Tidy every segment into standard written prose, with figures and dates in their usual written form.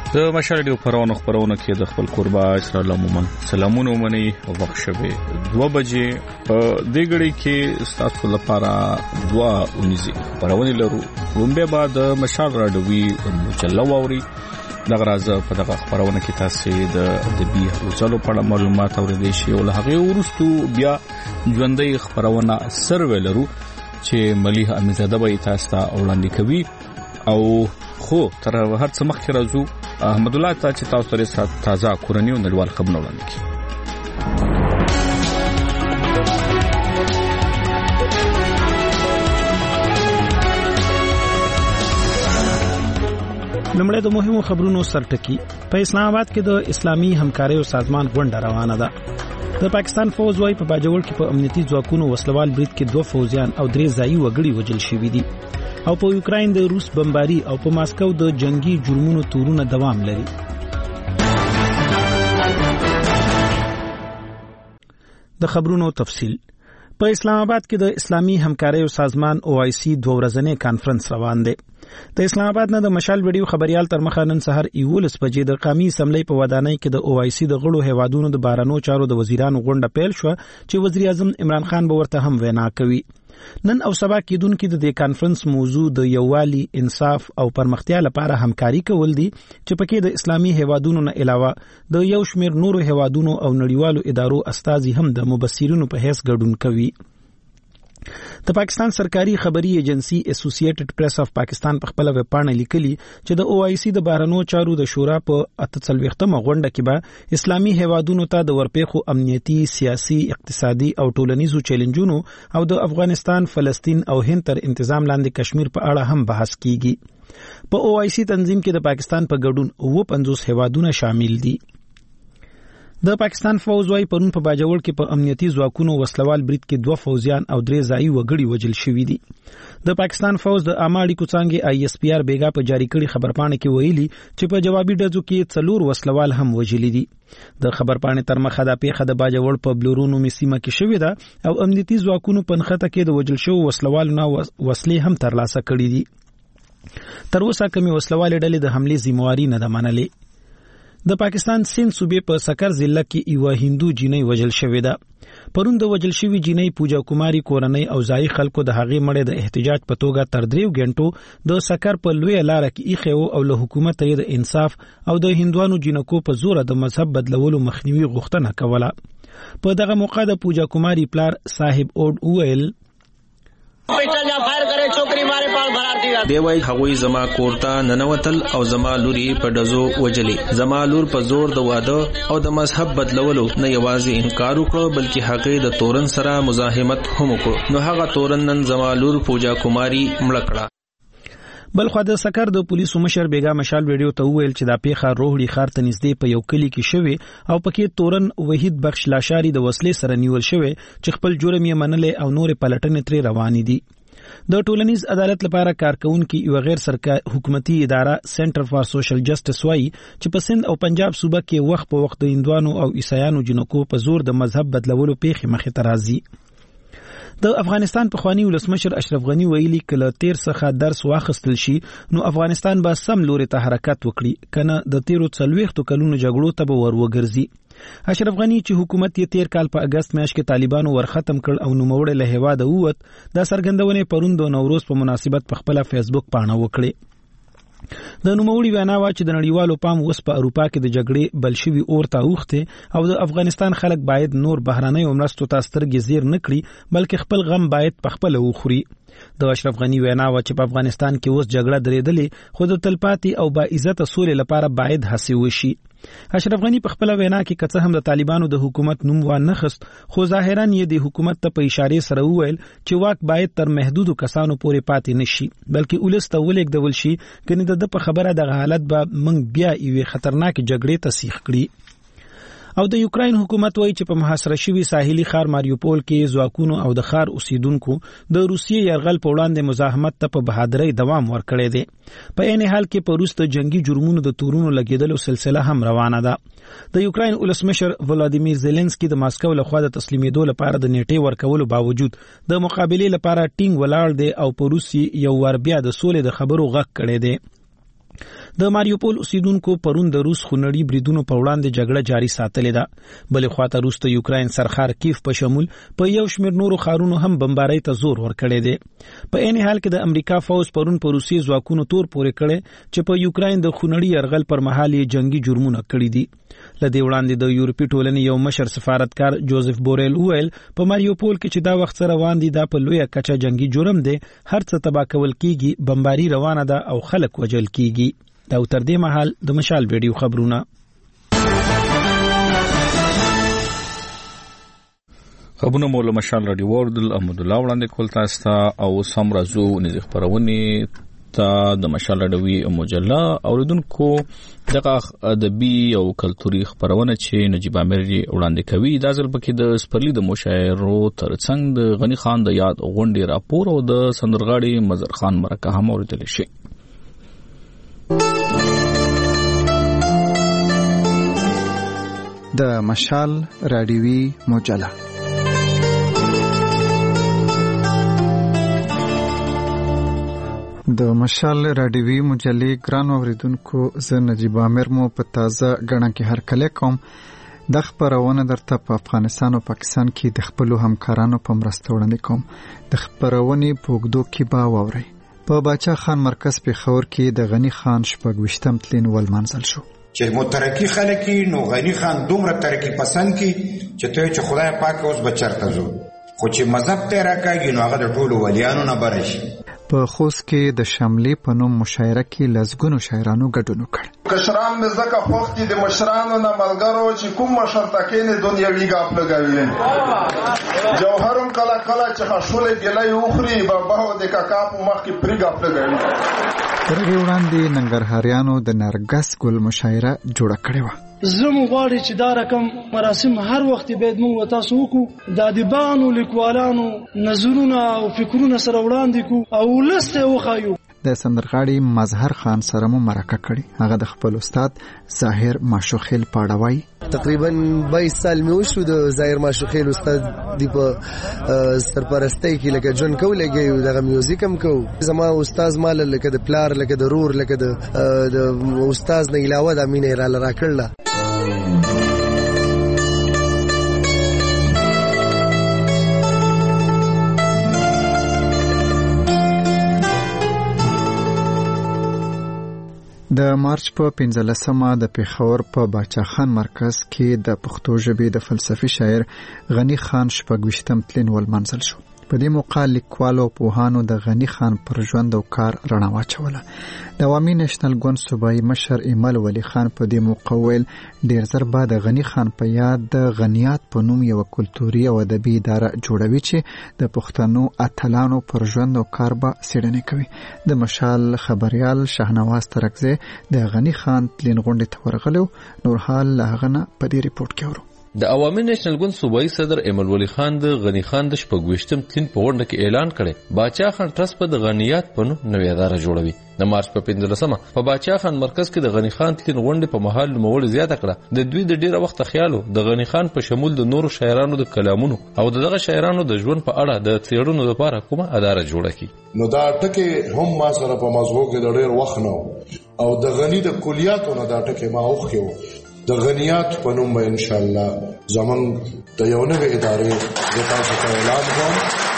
د مشال ډیو خبرونه کې د خپل قربا اسرا الله مومن سلامونه ومني او وخت شوه 2 بجې په دې غړي کې تاسو لپاره دعا ونیسي خبرونه لرو رومبه بعد مشال راډوي مچلو اوري دغه راز په دغه خبرونه کې تاسو د بي وڅلو په معلومات اورئ شي او هغه ورستو بیا ژوندۍ خبرونه سروي لرو چې مليح امیزاده به تاسو ته وړاندې کوي او خو تر هر څه مخکې راځو احمد الله ته چې تاسو سره تازه کورنۍ او نړیوال خبرونه وړاندې کړي. لمړی د مهمو خبرونو سرټکی په اسلام آباد کې د اسلامي همکارۍ سازمان غونډه روانه ده. د پاکستان فوج وايي په باجوړ کې په امنیتي ځواکونو وسلوال برید کې 2 فوجیان او 3 ځایي وګړي وژل شوي دي او په یوکرين د روس بمباري او په ماسکو د جنگي جرمونو تورونه دوام لري. د خبرونو تفصيل په اسلام آباد کې د اسلامي همکارۍ سازمان OIC 2 ورځنی کانفرنس روان دی. د اسلام آباد نه د مشال ویډیو خبريال تر مخه نن سحر 11 بجې د قومي اسمبلی په ودانۍ کې د OIC د غړو هیوادونو د بارانو چارو د وزیرانو غونډه پیل شو چې وزیر اعظم عمران خان به ورته هم وینا کوي. نن او سبا کېدونکو د دې کانفرنس موضوع د یووالي، انصاف او پرمختیا لپاره همکاري کول دي چې پکې د اسلامي هیوادونو نه علاوه د یو شمېر نورو هیوادونو او نړیوالو ادارو استازي هم د مبصرینو په حیث ګډون کوي. د پاکستان سرکاري خبري ایجنسی اسوسییټډ پریس اف پاکستان په خپل ویب پاڼه لیکلي چې د OIC د بهرنیو چارو د شورا په 48مه غونډه کې به اسلامي هیوادونو ته د ورپېخو امنیتي، سیاسي، اقتصادي او ټولنیزو چیلنجونو او د افغانستان، فلسطین او هند تر انتظام لاندې کشمیر په اړه هم بحث کیږي. په OIC تنظیم کې د پاکستان په ګډون 50 هیوادونه شامل دي. د پاکستان فوج وايي پرون په باجوړ کې په امنیتي ځواکونو وسلوال برید کې 2 فوجیان او 3 ځایي وګړي وژل شوي دي. د پاکستان فوج د عامه اړیکو څانګې ISPR بیګا په جاری کړي خبرپاڼه کې ویلي چې په جوابي ډزو کې 4 وسلوال هم وژلي دي. د خبرپاڼې تر مخه د پیښه د باجوړ په بلورونو میسیمه کې شوې ده او امنیتي ځواکونو په نخته کې د وژل شوو وسلوالو نه وسلې هم ترلاسه کړې دي. تر اوسه کومې وسلوالې ډلې د حملې ذمہواری نه ده منلې. د پاکستان سند صوبې په سکر ضلع کې یو هندو جینۍ وژل شوې ده. پرون د وژل شوې جینۍ پوجا کماری کورنۍ او ځای خلکو د هغې مړې د احتجاج په توګه تر 3 غنټو د سکر په لوی لار کې ایخو او له حکومت یې د انصاف او د هندوانو جنکو په زور د مذهب بدلولو مخنیوي غوښتنه کوله. په دغه موقع د پوجا کماری پلار صاحب اوډ ویل دی وای هغوی زما کورتا ننوتل او زما لوري په دزو وجلی. زما لور په زور د واده او د مذهب بدلولو نه یوازې انکار وکړ بلکې هغه د تورن سره مزاحمت هم وکړ. نو هغه تورن نن زما لور پوجا کماری مړ کړه. بلخو د سکر د پولیسو مشر بیګا مشال ویډیو ته ویل چې دا پیښه روحړي خار ته نږدې په یو کلی کې شوه او پکې تورن وحید بخش لاشاری د وسلې سره نیول شوی چې خپل جرم یې منلې او نور پلټنې ترې روانې دي. د ټولنیز عدالت لپاره کارکونکو یو غیر سرکاري حکومتي اداره سنټر فار سوشل جسټس وايي چې په سند او پنجاب صوبه کې وخت په وخت د هندوانو او عیسایانو جنکو په زور د مذهب بدلولو پیښې مخې ته راځي. د افغانستان پخوانی ولسمشر اشرف غنی ویلي کله تیر څخه درس واخیستل شي نو افغانستان به سم لوري ته حرکت وکړي کنه د تیرو 40 کلونو جګړو ته به ورګرځي. اشرف غنی چې حکومت یې تیر کال په اگست میاشت کې طالبانو ورختم کړ او نوموړی له هیواده ووت دا څرګندونه پرون د نوروز په مناسبت په خپل فیسبوک پاڼه وکړه. د نوموړي وینا وا چې د نړیوالو پام اوس په اروپا کې د جګړې بلشوي اور ته اوخته او د افغانستان خلک باید نور بهراني مرستو ته سترګې زیر نکړي بلکې خپل غم باید په خپل وخوري. د اشرف غنی وینا وا چې په افغانستان کې اوس جګړه درېدلې خو د تلپاتې او با عزت سولې لپاره باید هڅې وشي. اشرف غنی په خپل وینا کې کڅه هم د طالبانو د حکومت نوم و نه خست خو ظاهرا یې د حکومت ته په اشاره سره وویل چې واک باید تر محدودو کسانو پورې پاتې نشي بلکې ولسته ولېږدول شي کني د په خبره د حالت به منګ بیا یوه خطرناک جګړې ته سیخ کړي. او د یوکرين حکومت وایي چې په محاصره شوی ساحلي ښار ماریوپول کې ځواکونو او د ښار اوسیدونکو د روسیې یرغل په وړاندې مزاحمت ته په بهادرۍ دوام ورکړی دی. په عین حال کې په روس د جنگي جرمونو د تورونو لګیدلو سلسله هم روانه ده. د یوکرين ولسمشر ولادیمیر زيلنسکي د ماسکو لخوا د تسلیمېدو لپاره د نیټې ورکولو باوجود د مقابله لپاره ټینګ ولاړ دی او په روسي یو ور بیا د سولې د خبرو غږ کړی دی. د ماریوپول اوسیدونکو پرون د روس خونړي بریدونو په وړاندې جګړه جاري ساتلې ده. بلې خواته روس د یوکراین سرخار کیف په شمول په یو شمېر نورو ښارونو هم بمبارۍ ته زور ورکړی دی. په عین حال کې د امریکا فوز پرون په روسي ځواکونو تور پورې کړی چې په یوکراین د خونړي یرغل پر مهال یې جنگي جرمونه کړي دي. لدې وړاندې د یورپي ټولنې یو مشر سفارتکار جوزف بورل وویل په ماریوپول کې چې دا وخت سره روان دي دا په لویه کچه جنگي جرم دی، هر څه تباه کول کیږي، بمباري روانه ده او خلک وژل کیږي. دا تر دې مهال د مشال ویډیو خبرونه. خبرونه مولا مشال رادیو وردل احمد الله وړاندې کول تاسو ته او سم راځو نږدې خبرونه ته د مشال رادیو مجله اوریدونکو دغه ادبي او کلتوري خبرونه چې نجیب امیر وړاندې کوي. دا ځل پکې د سپرلی د مشاعرو ترڅنګ د غنی خان د یاد غونډې راپور او د سندرغاړي مظهر خان مرکه هم اوریدل شي. د مشال رادیوي مجله د مشال رادیوي مجلې ګران اوریدونکو، زه نجیب امیر مو په تازه غڼه کې هرکلی کوم. د خبرونه درته په افغانستان او پاکستان کې د خپل همکارانو په مرسته وړاندې کوم. د خبرونې په وګدو کې به واورئ. په باچا خان مرکز پیښور کې د غنی خان 26 تلین ولمنځل شو. چې مترقی خلک نو غنی خان دومره ترقی پسند کی چې ته چې خدای پاک اوس بچرته زو، خو چې مذهب ته راکاږي نو هغه د ټولو ولیانو نه برشي. په خوست کې د شملې په نوم مشاعره کې لزګونو شاعرانو ګډون وکړ. کشران مې زکه خوختي د مشرانو نه ملګرو چې کوم مشر تکینه دنیوي غاپ لګوي. جوهرم کلا کلا چې خښولې ګلای اوخري بابا د کاکا په مخ کې پری غاپ لګوي. تر وړاندې ننګرهاریانو د نرګس ګل مشاعره جوړه کړې و. زمو غواړي چې دا رقم مراسم هر وخت باید موږ تاسو وکړو، د ادیبانو لیکوالانو نظرونه او فکرونه سره وړاندې کو او لسته وخایو. د سندرغاړي مظهر خان سره مو مرکه کړي. هغه د خپل استاد ظاهر ماشوخیل پاړوي. تقریبا 22 سال مې وشو د ظاهر ماشوخیل استاد دی په سرپرستی کې لکه جون کو لګي دغه میوزیک هم کو. زما استاد مال لکه د پلار لکه د رور لکه د استاد نه علاوه د امینه را راکړله. د مارچ په 15مه د پیښور په باچا خان مرکز کې د پښتو ژبې د فلسفي شاعر غنی خان 26 تلین ولمنځل شو. په دې موقع لیکوالو او پوهانو د غنی خان پر ژوند او کار رڼا واچوله. د عوامي نېشنل ګوند صوبایي مشر ایمل ولی خان په دې موقع ویل ډیر زر بعد غنی خان په یاد د غنیات په نوم یو کلتوري او ادبي اداره جوړوي چې د پښتنو اتلانو پر ژوند او کار به څېړنه کوي. د مشال خبريال شاهنواز ترکزی د غنی خان تلین غونډې ته ورغلو. نور حال هغه نه په دې ریپورت کې ورو. د عوامي نېشنل ګوند صوبایي صدر ایمل ولی خان د غنی خان د 26 تلین په غونډه کې اعلان کړي باچا خان ټرست په د غنیات په نوم نوې اداره جوړوي. د مارچ په 15مه په باچا خان مرکز کې د غنی خان تلین غونډه په محل نوموړي زیاته کړه. د دوی د ډیره وخت خیالو د غنی خان په شمول د نورو شاعرانو د کلامونو او دغه شاعرانو د ژوند په اړه د څېړنو لپاره کومه اداره جوړه کړي. نو دا ټکي هم ما سره په موضوع کې د ډیر وخت نو او د غنی د کلیاتو نه دا ټکي ما اوخیو. د غنیات په نوم به ان شاء الله زمونږ د یو نوې ادارې د تاسو ته اعلان کوم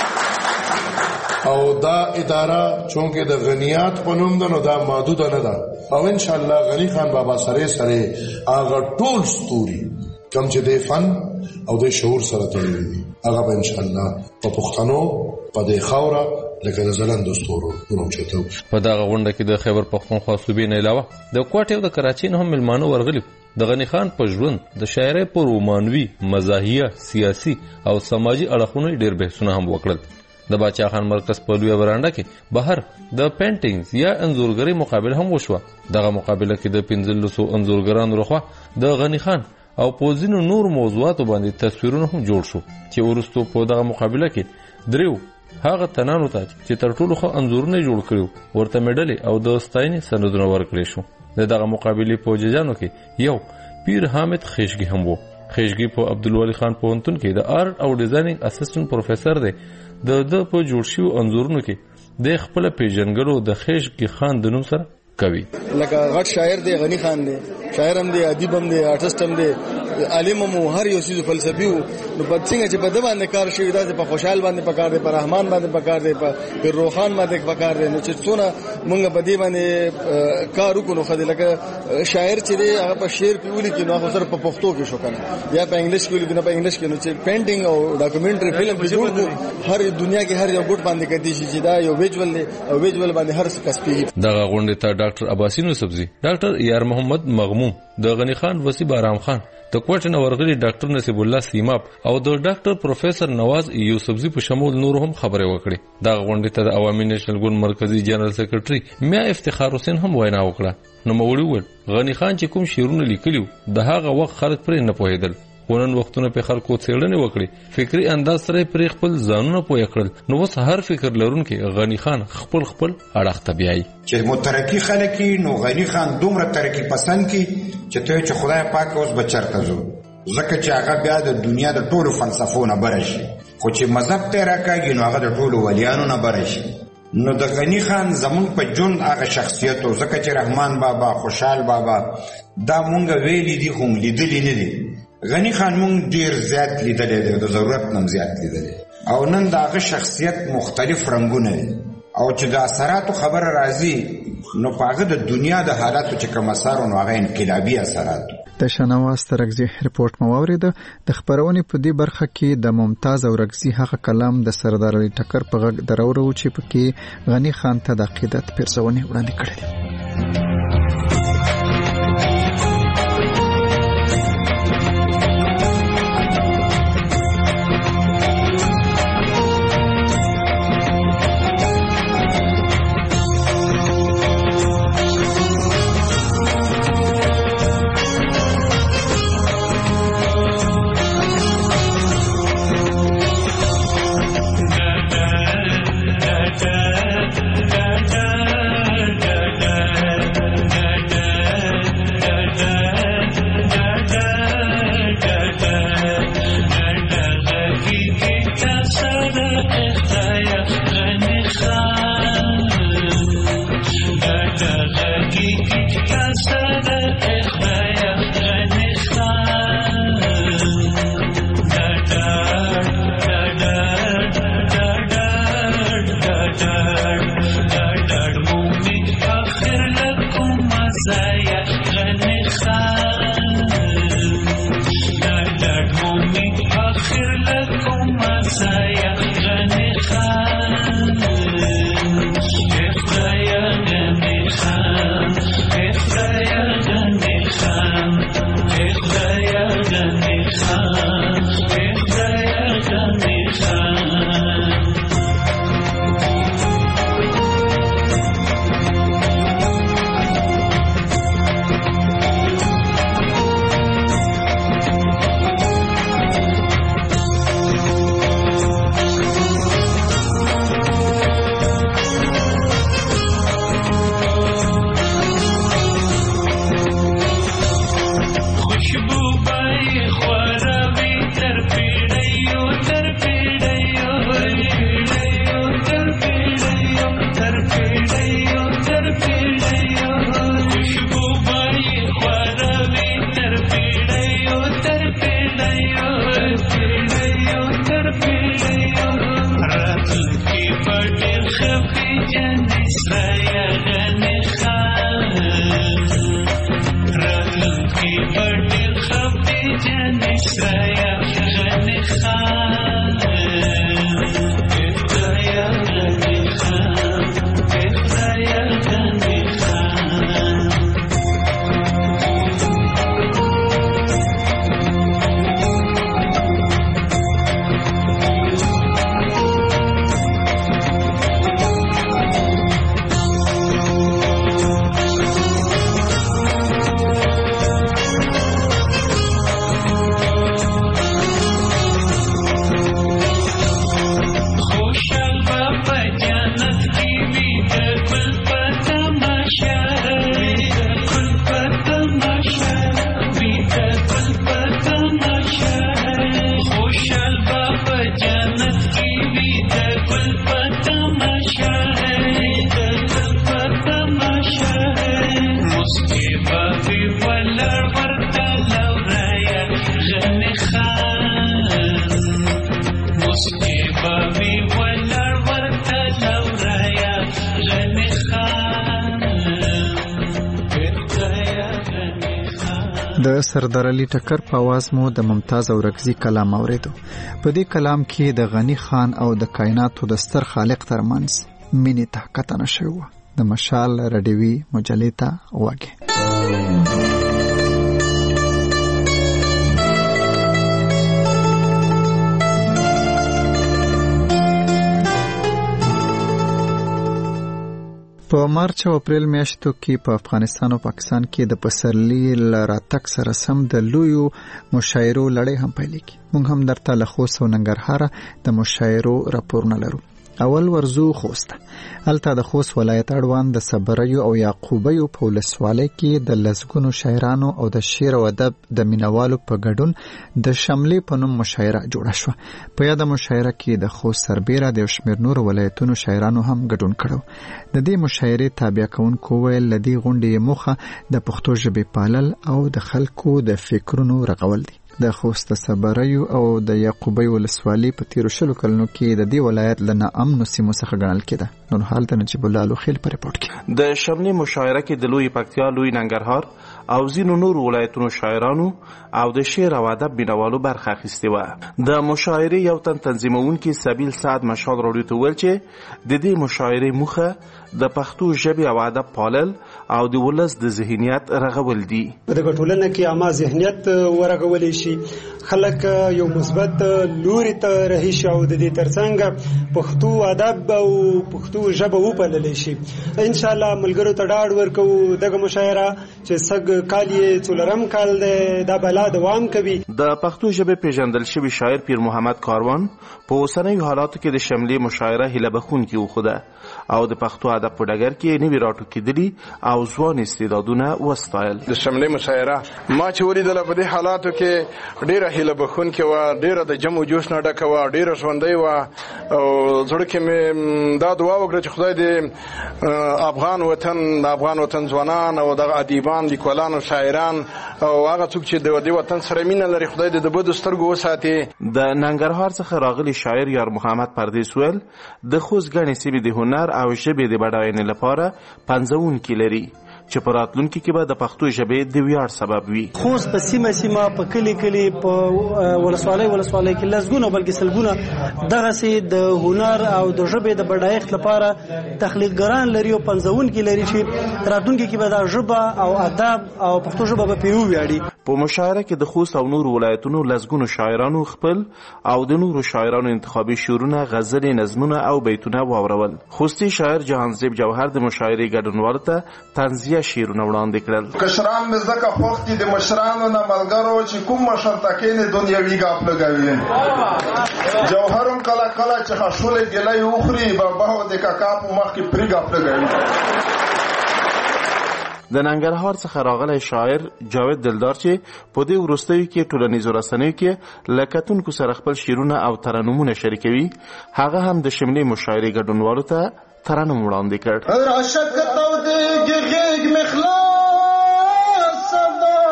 او دا اداره چونکه د غنیات په نوم ده نو دا محدود نه ده او ان شاء الله غنی خان بابا سره هغه ټول ستوري کوم چې د فن او د شعور سره تړلي دي هغه به ان شاء الله په پښتنو په د خاوره لکه د زلند ستورو ونومچته. په دغه غونډه کې د خیبر پختونخوا صوبې نه علاوه د کوټې او د کراچۍ نه هم ملمانو ورغلي. د غنی خان په ژوند د شاعرۍ پر رومانوي، مزاحیه، سیاسي او سماجی اړخونو ډېر بحثونه هم وکړل. د باچا خان مرکز په لویه برانډه کې بهر د پینټینګز یا انځورګرۍ مقابله هم وشوه. دغه مقابله کې د 1500 انځورګرانو لخوا د غنی خان او په ځینو نور موضوعاتو باندې تصویرونه هم جوړ شو چې ورستو په دغه مقابله کې دریو هغه تنانو ته چې تر ټولو ښه انځورونه جوړ کړو ورته میډل او د ستاینې سندونه ورکړي شو. دغه مقابله په ججانو کې یو پیر حامد خیشګي هم وو. خیشګي په عبدالولی خان پوهنتون کې د آرټ او ډیزاینینګ اسسټنټ پروفیسور دی. د په جوړ شوی انځورونو کې د خپل پیژنګلو د خیشګي خان د نوم سره کوي. لکه غټ شاعر دی غنی خان دی، شاعر هم دی، ادیب هم دی، آرټیست هم دی، عالم هم، هر یو څه فلسفي وو. نو په څنګه چې په د باندې کار شوی دا په خوشحال باندې پکار دی، په رحمان باندې پکار دی، په روحان باندې پکار دی. نو چې څونه مونږ په دې باندې کار وکړو خو لکه شاعر چې دی هغه په شعر کې ولي کې نو هغه سره په پښتو کې شو کنه یا په انګلیش کې ولي کنه په انګلیش کې نو چې پینټینګ او ډاکومنټري فلم کې جوړ کو هر دنیا کې هر یو ګډ باندې کېدی شي چې دا یو ویجوال دی او ویجوال باندې هر څه کسبي. دغه غونډه ته ډاکټر عباسی نوسبزي، ډاکټر یار محمد مغموم، د غنی خان وسی بارام خان، د کوټ نه ورغلي ډاکټر نصیب الله سیماب او د ډاکټر پروفیسور نواز یوسفزي په شمول نور هم خبرې وکړي. دا غونډه ته د عوامي نېشنل ګوند مرکزی جنرال سیکریټري میا افتخار حسین هم وینا وکړه. نو موړي ول غنی خان چې کوم شعرونه لیکلیو د هغه وخت خلک پرې نه پوهیدل. ونن وختونه په خلکو څېړنې وکړي، فکری انداز سره پرې خپل ځانونه پوهه کړل. نو وس هر فکر لرونکي غنی خان خپل اړخ ته بیاي چې مترقي خلک نو غنی خان دومره ترقی پسند کی چې ته چې خدای پاک اوس بچرته زو ځکه چې هغه بیا د دنیا د ټولو فلسفو نه برشي، خو چې مذهب ته راکاږي نو هغه د ټولو ولیانو نه برشي. نو د غنی خان زمون په جون هغه شخصیت او ځکه چې رحمان بابا، خوشحال بابا دا مونږ ویلي دي خو لیدلی نه دي. غنی خان مونږ ډیر زیات لیدلی دی، د ضرورت نه زیات لیدلی، او نن د هغه شخصیت مختلف رنګونه دي او چې د اثراتو خبره راځي نو په هغه د دنیا د حالاتو چې کوم اثر نو هغه انقلابي اثرات. د شنواز ترغزي رپورت مو واورید. د خبرونې په دې برخه کې د ممتاز او رغزي هغه کلام د سردار علي ټکر په غږ درورو چې پکې غنی خان ته د عقیدت پیرزونې وړاندې کړې دي. د سردار علي ټکر په आवाज مو د ممتاز اورکزي کلام اوریدو. په دې کلام کې د غنی خان او د کائناتو د ستر خالق ترمنځ مینې ته کتنه شوې وه. د مشال رادیوي مجلې ته وګورئ. په مارچ او اپریل میاشتو کې په افغانستان او پاکستان کې د پسرلي راتګ سره سم د لویو مشاعرو لړۍ هم پیلېږي. موږ هم درته له خوست او ننګرهاره د مشاعرو راپورونه لرو. اول ورزو خوست. هلته د خوست ولایت اړوند د صبریو او یعقوبیو په ولسوالۍ کې د لسګونو شاعرانو او د شعر او ادب د مینوالو په ګډون د شملې په نوم مشاعره جوړه شوه. په یاده مشاعره کې د خوست سربیره د یو شمېر نورو ولایتونو شاعرانو هم ګډون کړی. د دې مشاعرې تابع کوونکو ویل له دې غونډې موخه د پښتو ژبې پالل او د خلکو د فکرونو رغول دي. د خوست صبریو او د یعقوبی ولسوالۍ په تیرو 20 کلونو کې د دې ولایت له ناامنو سیمو څخه ګڼل کېده. نور حال د نجیب الله لوخیل په رپورټ کې د شملې مشاعره کې د لوی پکتیا، لوی ننګرهار او ځینو نورو ولایتونو شاعرانو او د شعر او ادب بینوالو برخه اخیستې وه. د مشاعرې یو تن تنظیمونکي سبیل سعد مشال راډیو ته ویل چې د دې مشاعرې موخه د پښتو ژبې او ادب پالل او د ولس د ذهنیت رغول دي. د ټولنې کې عامه ذهنیت ورغولې شي، خلک یو مثبت لوري ته رهي شي او د دې ترڅنګ پښتو ادب او پښتو ژبه وپالل شي. ان شاء الله ملګرو ته ډاډ ورکو دغه مشاعره چې سګ کال یې څلورم کال دی دا بلا دوام کوي. د پښتو ژبې پیژندل شوی شاعر پیر محمد کاروان په اوسنیو حالاتو کې د شملې مشاعره هیله بخونکې وښوده او د پښتو ادب په ډګر کې نوي راټوکېدلي او ځوان استعدادونه وستایل. د شملې مشاعره ما چې ولیدله په دې حالاتو کې ډېره هیله بخونکې وه، ډېره د جم و جوش نه ډکه وه، ډېره ژوندۍ وه او زړه کې مې دا دعا وکړه چې خدای دې افغان وطن ځوانان او دغه ادیبان، لیکوالان او شاعران او هغه څوک چې د دې وطن سره مینه لري خدای دې د بدو سترګو وساتي. د ننګرهار څخه راغلي شاعر یار محمد پردیس ویل د خوست ګڼې سیمې د هنر او ژبې د بډاینې لپاره پنځونکي لري چې په راتلونکي کې به د پښتو ژبې د ویاړ سبب وي. خوست په سیمه په کلی په ولسوالۍ کې لسګونه بلکې سلګونه دغسې د هنر او د ژبې د بډایښت لپاره تخلیقګران لري او پنځونکي لري چې راتلونکي کې به دا ژبه او ادب او پښتو ژبه به پرې وویاړي. په مشاعره کې د خوست او نورو ولایتونو لسګونو شاعرانو خپل او د نورو شاعرانو انتخابي شعرونه، غزلې، نظمونه او بیتونه واورول. خوستي شاعر جهانزیب جوهر د مشاعرې ګډونوالو ته طنزیه شعرونه وړاندې کړل. کشران مې زده که خوښ دي د مشرانو نه ملګرو چې کوم مشر ته کښېنې دنیوي ګاپ لګوي. جوهر هم کله کله چې خښولې ګیلۍ وخوري بابا د کاکا په مخ کې پرې ګاپ لګوي. د ننګرهار څخه راغلی شاعر جاوید دلدار چې په دې وروستیو کې ټولنیزو رسنیو کې له کتونکو سره خپل شعرونه او ترنمونه شریکوي، هغه هم د شملې مشاعرې ګډونوالو ته ترنم وړاندې کړ. راشه که تودېږي غېږ مې خلاصه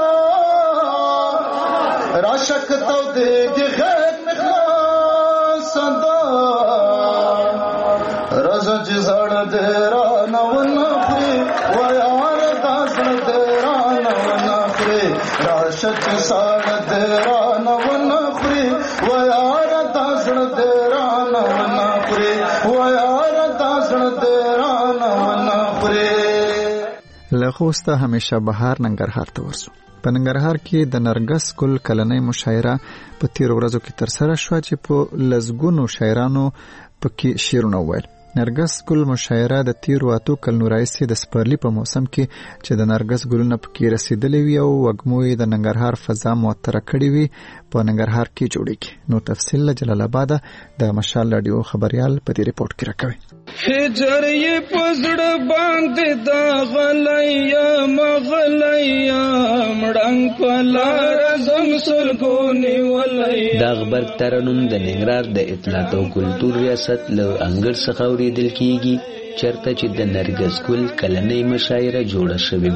ده، راشه که تودېږي غېږ مې خلاصه ده، راځه چې زړه دې رانه ونه خوري ویاره دا زړه دې رانه ونه خوري، راشه چې زړه دې رانه ونه خوري ویاره دا زړه دې رانه ونه خوري ویاره دا زړه دې رانه ونه خوري. له خوسته همیشه بهار ننګرهار ته ورسو. په ننګرهار کې د نرګس ګل کلنۍ مشاعره په تیرو ورځو کې ترسره شوه چې په لسګونو شاعرانو پکې شعرونه وویل. نرګس ګل مشاعره د تیرو 8 کلونو راهیسې د سپرلي په موسم کې چې د نرګس ګلونه پکې رسیدلې وي او وږمو یې د ننګرهار فضا معطره کړې وي په ننګرهار کې جوړیږي. نو تفصیل له جلال آباد د مشال رادیو خبريال په دې ریپورت کې راکوي. هجر یې پزړه باندې دا غلیا مغلیا مړنګ پلار زم سلګونی ولیا. دا خبر ترنم د ننګرهار د اطلاعات او کلتور ریاست له انګړ څخه اوریدل کیږي چرته چې د نرګس ګل کلنۍ مشاعره جوړه شوې وه.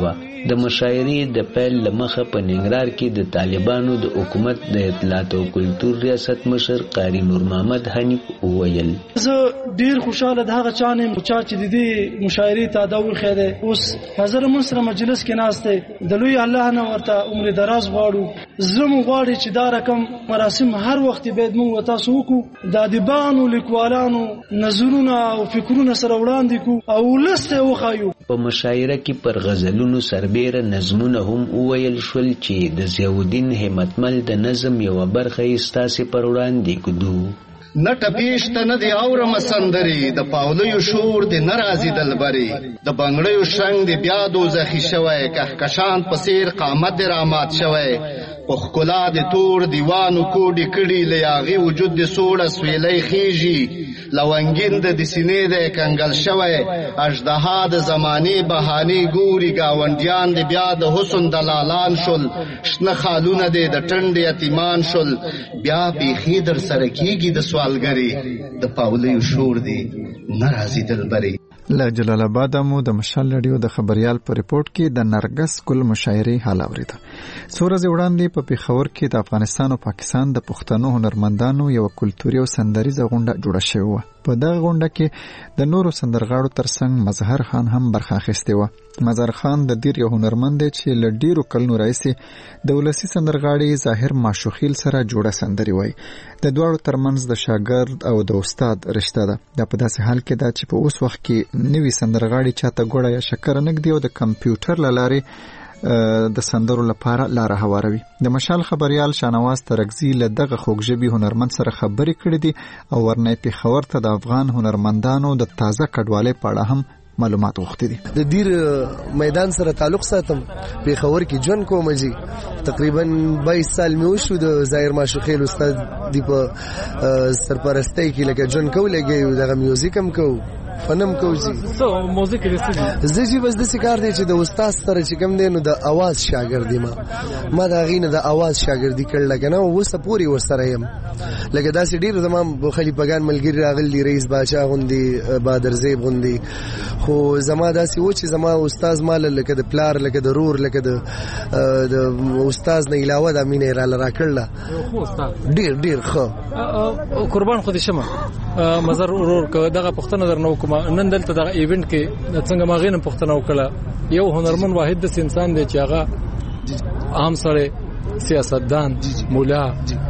د مشاعرې د پیل لمخه په ننګرهار کې د طالبانو د حکومت د اطلاعات او کلتور ریاست مشر قاری نور محمد حنیف وویل زه ډیر خوشاله د هغه چانه چې د دې مشاعرې ته دا وخیده اوس حاضر منصر مجلس کې ناشته د لوی الله نه ورته عمر دراز غواړو زمو غواړي چې دا رقم مراسم هر وخت باید موږ تاسو وکړو د ادیبانو لیکوالانو نظرونه او فکرونه سره وړاندې کو او لسته وخایو په مشاعره کې پر غزلونو سربېره نظمونه هم وویل شول چې د ضیاءالدین همتمل د نظم یوه برخه یې ستاسې پر وړاندې کړو نه ټپیشته نه دی اورم سندري د پاولیو شور دی ناراضي دلبري د بنگړیو شنګ دی بیا دوزخي شوی کهکشان په څیر قامت رامات شوی په ښکلا د تور دیوانو کوډې کړي له هغې وجود د سوړه سویلی خیږي لونګین د سینې دی کنګل شوی اژدها د زمانې بهانې ګوري ګاونډیان د بیا د حسن دلالان شول شنه خالونه دی د ټنډ یتیمان شول بیا بیخي در سره کېږي د سوالګري د پاولیو شور دی ناراضي دلبري له جلال آباد مو د مشال رادیو د خبريال په ریپورت کې د نرګس ګل مشاعرې حال اوریده. څو ورځې وړاندې په پیښور کې د افغانستان او پاکستان د پښتنو هنرمندانو یو کلتوري او سندریزه غونډه جوړه شوې وه. په دغه غونډه کې د نورو سندرغاړو ترڅنګ مظهر خان هم برخه اخیستې وه. مظهر خان د دیر یو هنرمند دی چې له ډیرو کلونو راهیسې د ولسي سندرغاړي ظاهر ماشوخیل سره جوړه سندري وایي. د دواړو ترمنځ د شاګرد او د استاد رشته ده. دا په داسې حال کې ده چې په اوس وخت کې نوي سندرغاړي چاته ګوړه یا شکر نږدې او د کمپیوټر له لارې د سندرو لپاره لاره هواروي. د مشال خبريال شانواز ترکزي له دغه خوږژبي هنرمند سره خبرې کړې دي او ورنه پیښور ته د افغان هنرمندانو د تازه کډوالۍ په اړه هم معلومات غوښتي دي. د دیر میدان سره تعلق ساتم پیښور کې جون کوم جی تقریبا 22 سال مې وشو د ظاهر ماشوخیل استاد دی په سرپرستی کې لکه جون کو لګي دغه میوزیک هم کو فنم کوزي سو موزیک لسي زجی بس د سکار دی چې د استاد سره چې کوم دی نو د आवाज شاګردی ما دا غینه د आवाज شاګردی کړل کنه او وسه پوری ورسره يم لکه داسې ډیر زمام خلیفګان ملګری راغلی رئیس باچا غوندي بادر زیب غوندي خو زما داسې و چې زما استاد مال لکه د پلار لکه د رور لکه د استاد نه علاوه د مینه را کړل خو استاد ډیر خو قربان خو دې شمه مزر ورور دغه پښتنه درنو کوم نن دلته دغه ایونت کې څنګه ما غینم پښتنه وکړه یو هنرمند واحد د انسان دی چې هغه عام سره سیاستدان مولا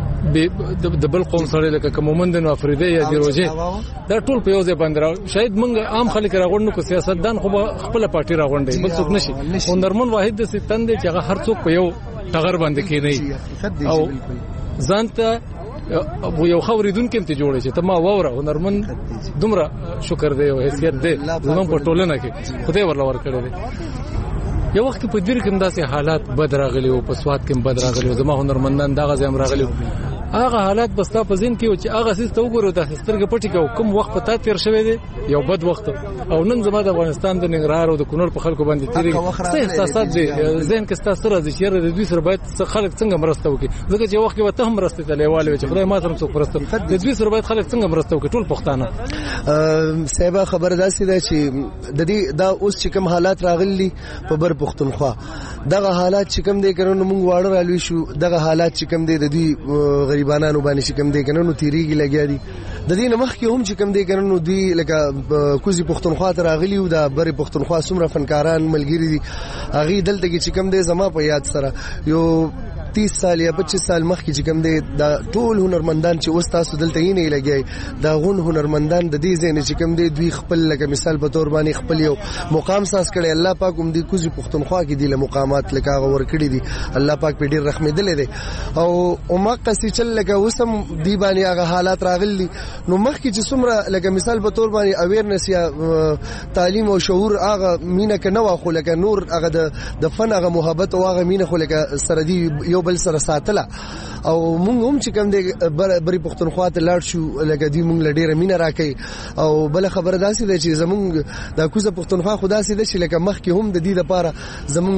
د بل قوم سره لکه کومومند نو افریدی یا دی روزه دا ټول په یو ځای باندې شاید موږ عام خلک راغونډو کو سیاستدان خو خپل پارټي راغونډي بل څوک نشي هنرمند واحد د ستند چې هغه هر څوک په یو ټغر باندې کېنی او ځانته یو خوریدون کې ته جوړې چې ته ما ووره هنرمند دومره شکر دی او حیثیت دی زموږ په ټولنه کې خدای ورله ورکړی دی. یو وخت په دیر کې داسې حالات بد راغلي او په سواد کې بد راغلي او زما هنرمندان دغه ځم راغلي هغه حالات بستا په ذهن کې چې هغه سیس ته وګورو د سترګې پټي کې کوم وخت په تا تیر شوی دی یو بد وخت او نن زما د افغانستان د ننګرهار او د کونړ په خلکو باندې تیری څه احساسات دي ذهن کې ستاسو راځي چې د دوی سره باید خلک څنګه مرسته وکړي ځکه چې وخت کې وته هم مرسته ته لیواله چې خدای ما سره څوک مرسته د دوی سره باید خلک څنګه مرسته وکړي ټول پښتانه صاحب خبر داسې ده چې د دې دا اوس چې کوم حالات راغلي په بر پښتونخوا دغه حالات چې کوم دي کړنو موږ واړه رالوي شو دغه حالات چې کوم دي د دې غریبانو باندې چې کوم دي کنه نو تیریږي لګیا دي د دې نه مخکې هم چې کوم دي کنه نو دی لکه کوزي پښتونخوا ته راغلي او د بر پښتونخوا څومره فنکاران ملګری دي هغه دلته کې چې کوم دي زما په یاد سره یو 30 سال یا 25 سال مخکې چې کوم دي د ټول هنرمندان چې اوس تاسو دلته یې نه لګي دا غون هنرمندان د دې ځای چې کوم دي دوی خپل لکه مثال په تور باندې خپل یو مقام ساس کړي الله پاک هم دې کوزي پښتونخوا کې دي له مقامات لکه هغه ور کړی دي الله پاک په ډیر رحمت دلې دي او عمق سي چل لکه وسم دی باندې هغه حالات راغلي نو مخکې چې څومره لکه مثال په تور باندې اویرنس یا تعلیم او شعور هغه مینه کنه واخو لکه نور هغه د فن هغه محبت او هغه مینه خو لکه سره دی یو بل سره ساتله او مونږ هم چې کوم دی بری پښتونخوا ته لاړ شو لکه دی مونږ لډیره مینه راکې او بل خبره داسې ده چې زمونږ د کوزه پښتونخوا خدا سي ده چې لکه مخکې هم د دې لپاره زمونږ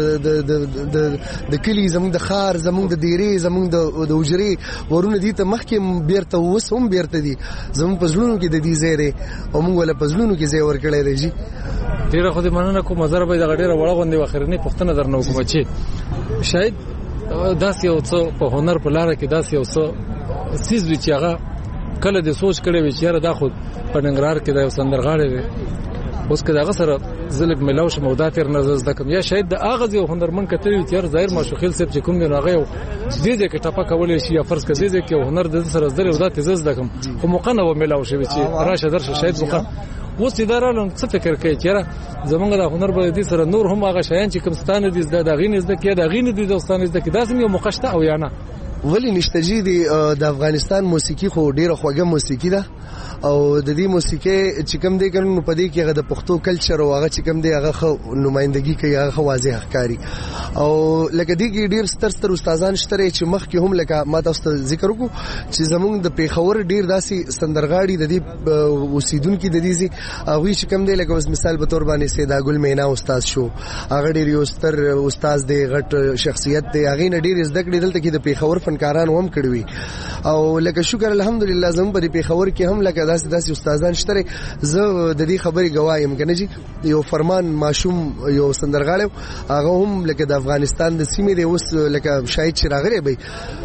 د کلی زمونږ د خار زمونږ د دیری زمونږ د وجري ورونه دي ته مخکې بیرته وس هم بیرته دي زمونږ پزلونو کې د دې زیره او مونږ ولا پزلونو کې زی ور کړی دی جی ډیره خو دې مننه کوم مزر به د ډیره وړه غونډه واخرنی پښتنه درنه کوم چې شاید داس یو څه په هنر په لار کې داس یو څه سیز وی چې هغه کله د سوچ کړي وی چې دا خو په ننګرهار کې د یو سندرغاړي دی اوس که داغه سره زلګ ملاو شم او دا تیر نظر زده کوم یا شاید د اغاز یو هنرمن کتلی تیر ظاهر ماشوخیل سپ چې کوم دی هغه یو دې کې ټاپه کولې شي یا فرض کړي دې کې هنر د سره زده او دا تیز زده کوم خو مقنه و ملاو شي چې راشه درشه شاید مقنه اوس ادارهلون څه فکر کوي چې زمونږ د هنر په دې سره نور هم هغه شیان چې کوم ستانه دي د غینې زده کې د غینې د دوستانه زده کې داسې یو مقشته او یا نه ولی نشته جی د افغانستان موسیقي خو ډیره خوږه موسیقي ده او د دې موسیقي چې کوم دی کنه په دې کې هغه د پښتو کلچر او هغه چې کوم دی هغه نمائندګي کوي هغه واضح ښکاری او لکه دې کې ډیر ستر استادان شته چې مخ کې هم لکه ما تاسو ذکر وکړو چې زمونږ د پیښور ډیر داسي سندرغاړي د دې اوسیدونکو د دې هغه چې کوم دی لکه اوس مثال به تور باندې سیدا ګل مینا استاد شو هغه ډیر یو ستر استاد دی غټ شخصیت دی هغه نه ډیر زده کړي دلته کې د پیښور فنکاران هم کړوي او لکه شکر الحمدلله زموږ په پیښور کې هم لکه داسې استادان شته زه د دې خبرې گوایم کنه جی یو فرمان ماشوم یو سندرغاړی هغه هم لکه د افغانستان د سیمې دی اوس لکه شاید چې راغلی به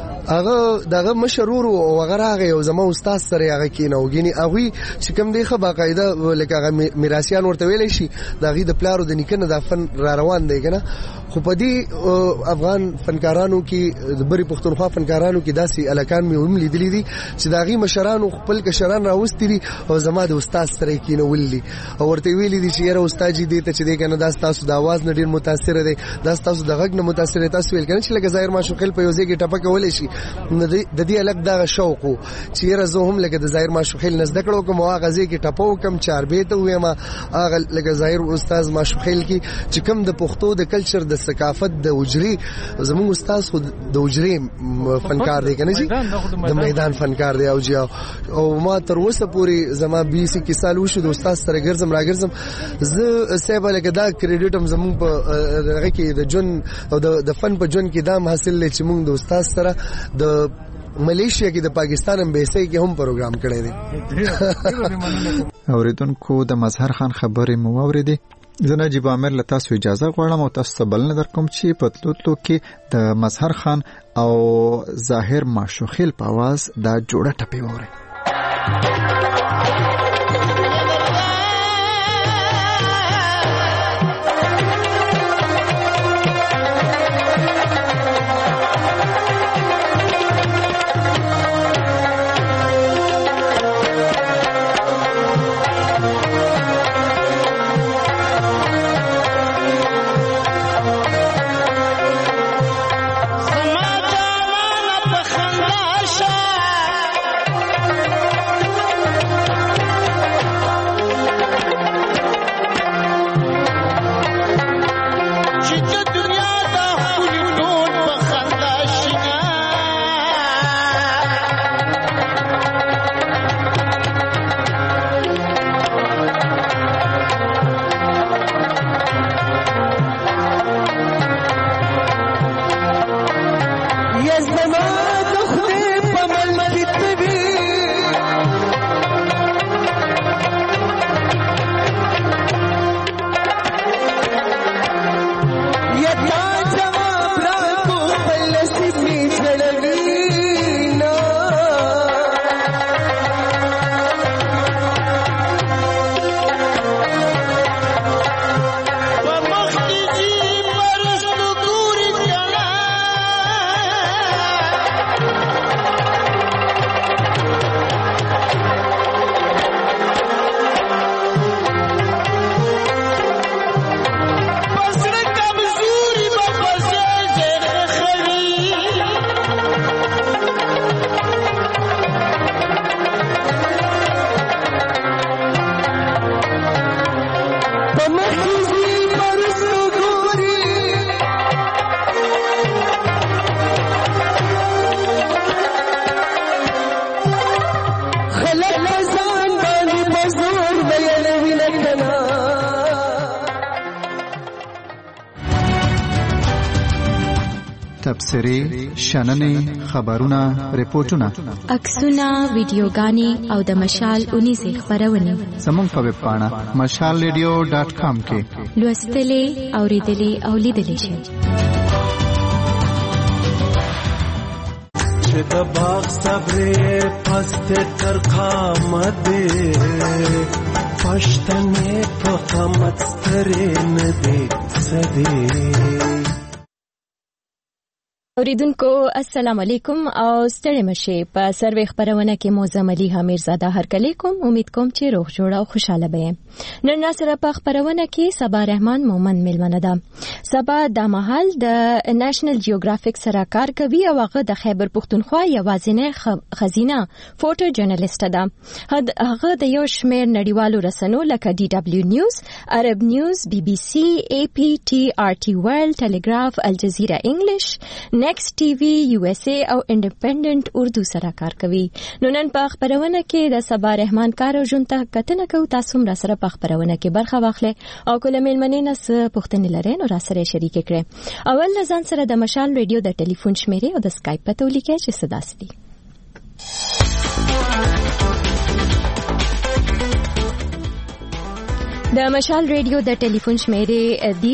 هغه دغه مشرور او هغه راغی او زما استاد سره هغه کیناوګینی هغه چې کوم دی خو باقاعده لکه هغه میراثیان ورته ویل شي دغه د پلارو د نیکنه د فن را روان دی کنه خو په دې افغان فنکارانو کې د بری پښتونخوا فنکارانو کې داسې الکان مې هم لیدلې دي چې دغه مشرانو خپل کشران راوستي دي او زما د استاد سره کینولې او ورته ویلې دي چې یاره استاد دې ته چې دې کنه دا تاسو د आवाज نه ډیر متاثر دي دا تاسو د غږ نه متاثر تاسو ویل کنه چې لکه ظاهر ماشوخیل په یوځای کې ټپه کولې شي د دې الګ دا شوق چې یاره زه هم لکه د ظاهر ماشوخیل نه زده کړو کوم هغه ځای کې ټپه وکم چار به ته وې ما هغه لکه ظاهر استاد ماشوخیل کې چې کوم د پښتو د کلچر د ثقافت د وجري زموږ استاد خو د وجري فنکار دی کنه چې د میدان فنکار دی او ما تر اوسه پوری زما 20 کې سال وشو د استاد سره ګرځم راګرځم زه سیبه لکه دا کریډټ هم زموږ په هغه کې د جون او د فن په جون کې دام حاصل لې چې موږ د استاد سره د ملیشیا کې د پاکستان امبیسي کې هم پروګرام کړی دی اوریدونکو د مظهر خان خبرې مو اوریدي زه نجیب عامر له تاسو اجازه غواړم او تاسو بل نه درکوم چې په تلوتلو کې د مظهر خان او ظاهر ماشوخیل په आवाज دا جوړه ټپي وره تبصرې شننې خبرونه ریپورتونه عکسونه ویډیوګانې او د مشال 19 خبرونه زموږ په ویب پاڼه mashalradio.com کې لوستلې اوریدلې او لیدلې شئ. چې د باغ صبرې پست تر قامت پښتنې په قامت سترې نه دي سدي. اوریدونکو السلام علیکم او ستړي مشه په سروي خبرونه کې موزم علي حمیرزاده هرکلی کوم. امید کوم چې روغ جوړ او خوشاله به. نن سره په خبرونه کې صبا رحمان مومن ملمنه ده. صبا د مهال د نېشنل جیوګرافیک سره کار کوي او هغه د خیبر پښتونخوا یوازینی خزینه فوټو جرنالست ده. هغه د یو شمېر نړیوالو رسنیو لکه DW نیوز، عرب نیوز، BBC، AP، TRT ورلد، ټلګراف، الجزیره انګلیش، نیکست ټي وی USA او انډیپندنٹ اردو سره کار کوي. نو نن په خبرونه کې د صبا رحمان کار او ژوند ته کتنه کوو. تاسو هم را سره په خبرونه کې برخه واخلئ او کله مېلمنې نه پوښتنې لرئ نو را سره شریک کړئ. اول ځان سره د مشال ریډیو د ټلیفون شمیرې او د اسکایپ پته ولیکئ چې څه داسې دي. د مشال ریډیو د ټلیفون شمیرې دی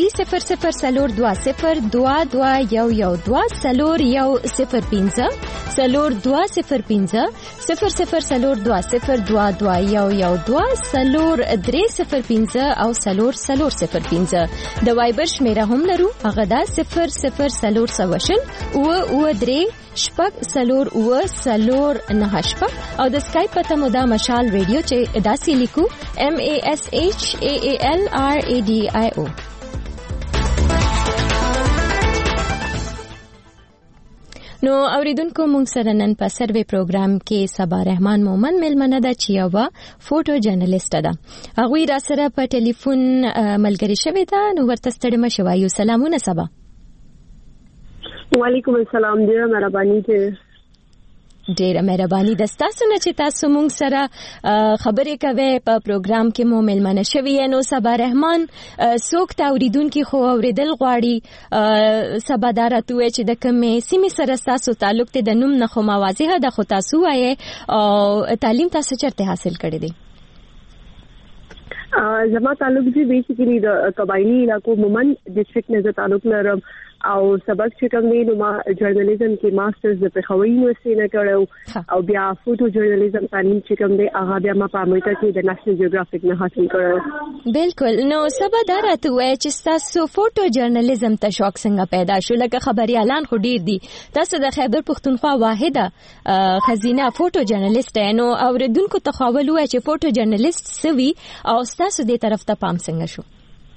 0040221112 0205 002020221112 او 0005 د وایبر شمیره هم لرو. هغه دا 0040 او 3 شپږ سلور او سلور نه شپږ او د اسکایپ پته مو دا مشال ریډیو چې داسې لیکو MASHALRADIO. نو اوریدونکو مونږ سره نن په سروي پروګرام کې صبا رحمان مومن ملمنه ده چې یو فوټو جرنالست ده. هغه را سره په ټلیفون ملګری شوی ده. نو ورته ستړي مشه وایو. سلامونه صبا. وعلیکم السلام. ډیره مهرباني ده. ډیره مهرباني ده تاسو نه چې تاسو مونږ سره خبرې کوي په پروګرام کې مو ملمنه شوی. نو صبا رحمان څوک ته اوریدونکو خو اوریدل غواړي صبا دارته وي چې د کومې سیمې سره تاسو تعلق ته د نوم نه خو واضحه ده خو تاسو وایي او تعلیم تاسو چرته حاصل کړی دی؟ زما تعلق دی بیسیکلی د قبایلی علاقو مومن ډیسټریکټ نه تعلق لرم او سبق چې کوم دی نو ما جرنالیزم کې ماسترز د پېښور یونیورسيټي نه کړو او بیا فوټو جرنالیزم تعلیم چې کوم دی هغه بیا ما په امریکا کې د نېشنل جیوګرافیک نه حاصل کړو. بالکل. نو سبا دراته وای چې تاسو فوټو جرنالیزم ته شوق څنګه پیدا شو؟ لکه خبريالان خو ډیر دي. تاسو د خیبر پښتونخوا واحده خزینه فوټو جرنالیست نو اوریدونکو ته خاول وای چې فوټو جرنالیست سوي او تاسو دې طرف ته پام څنګه شو؟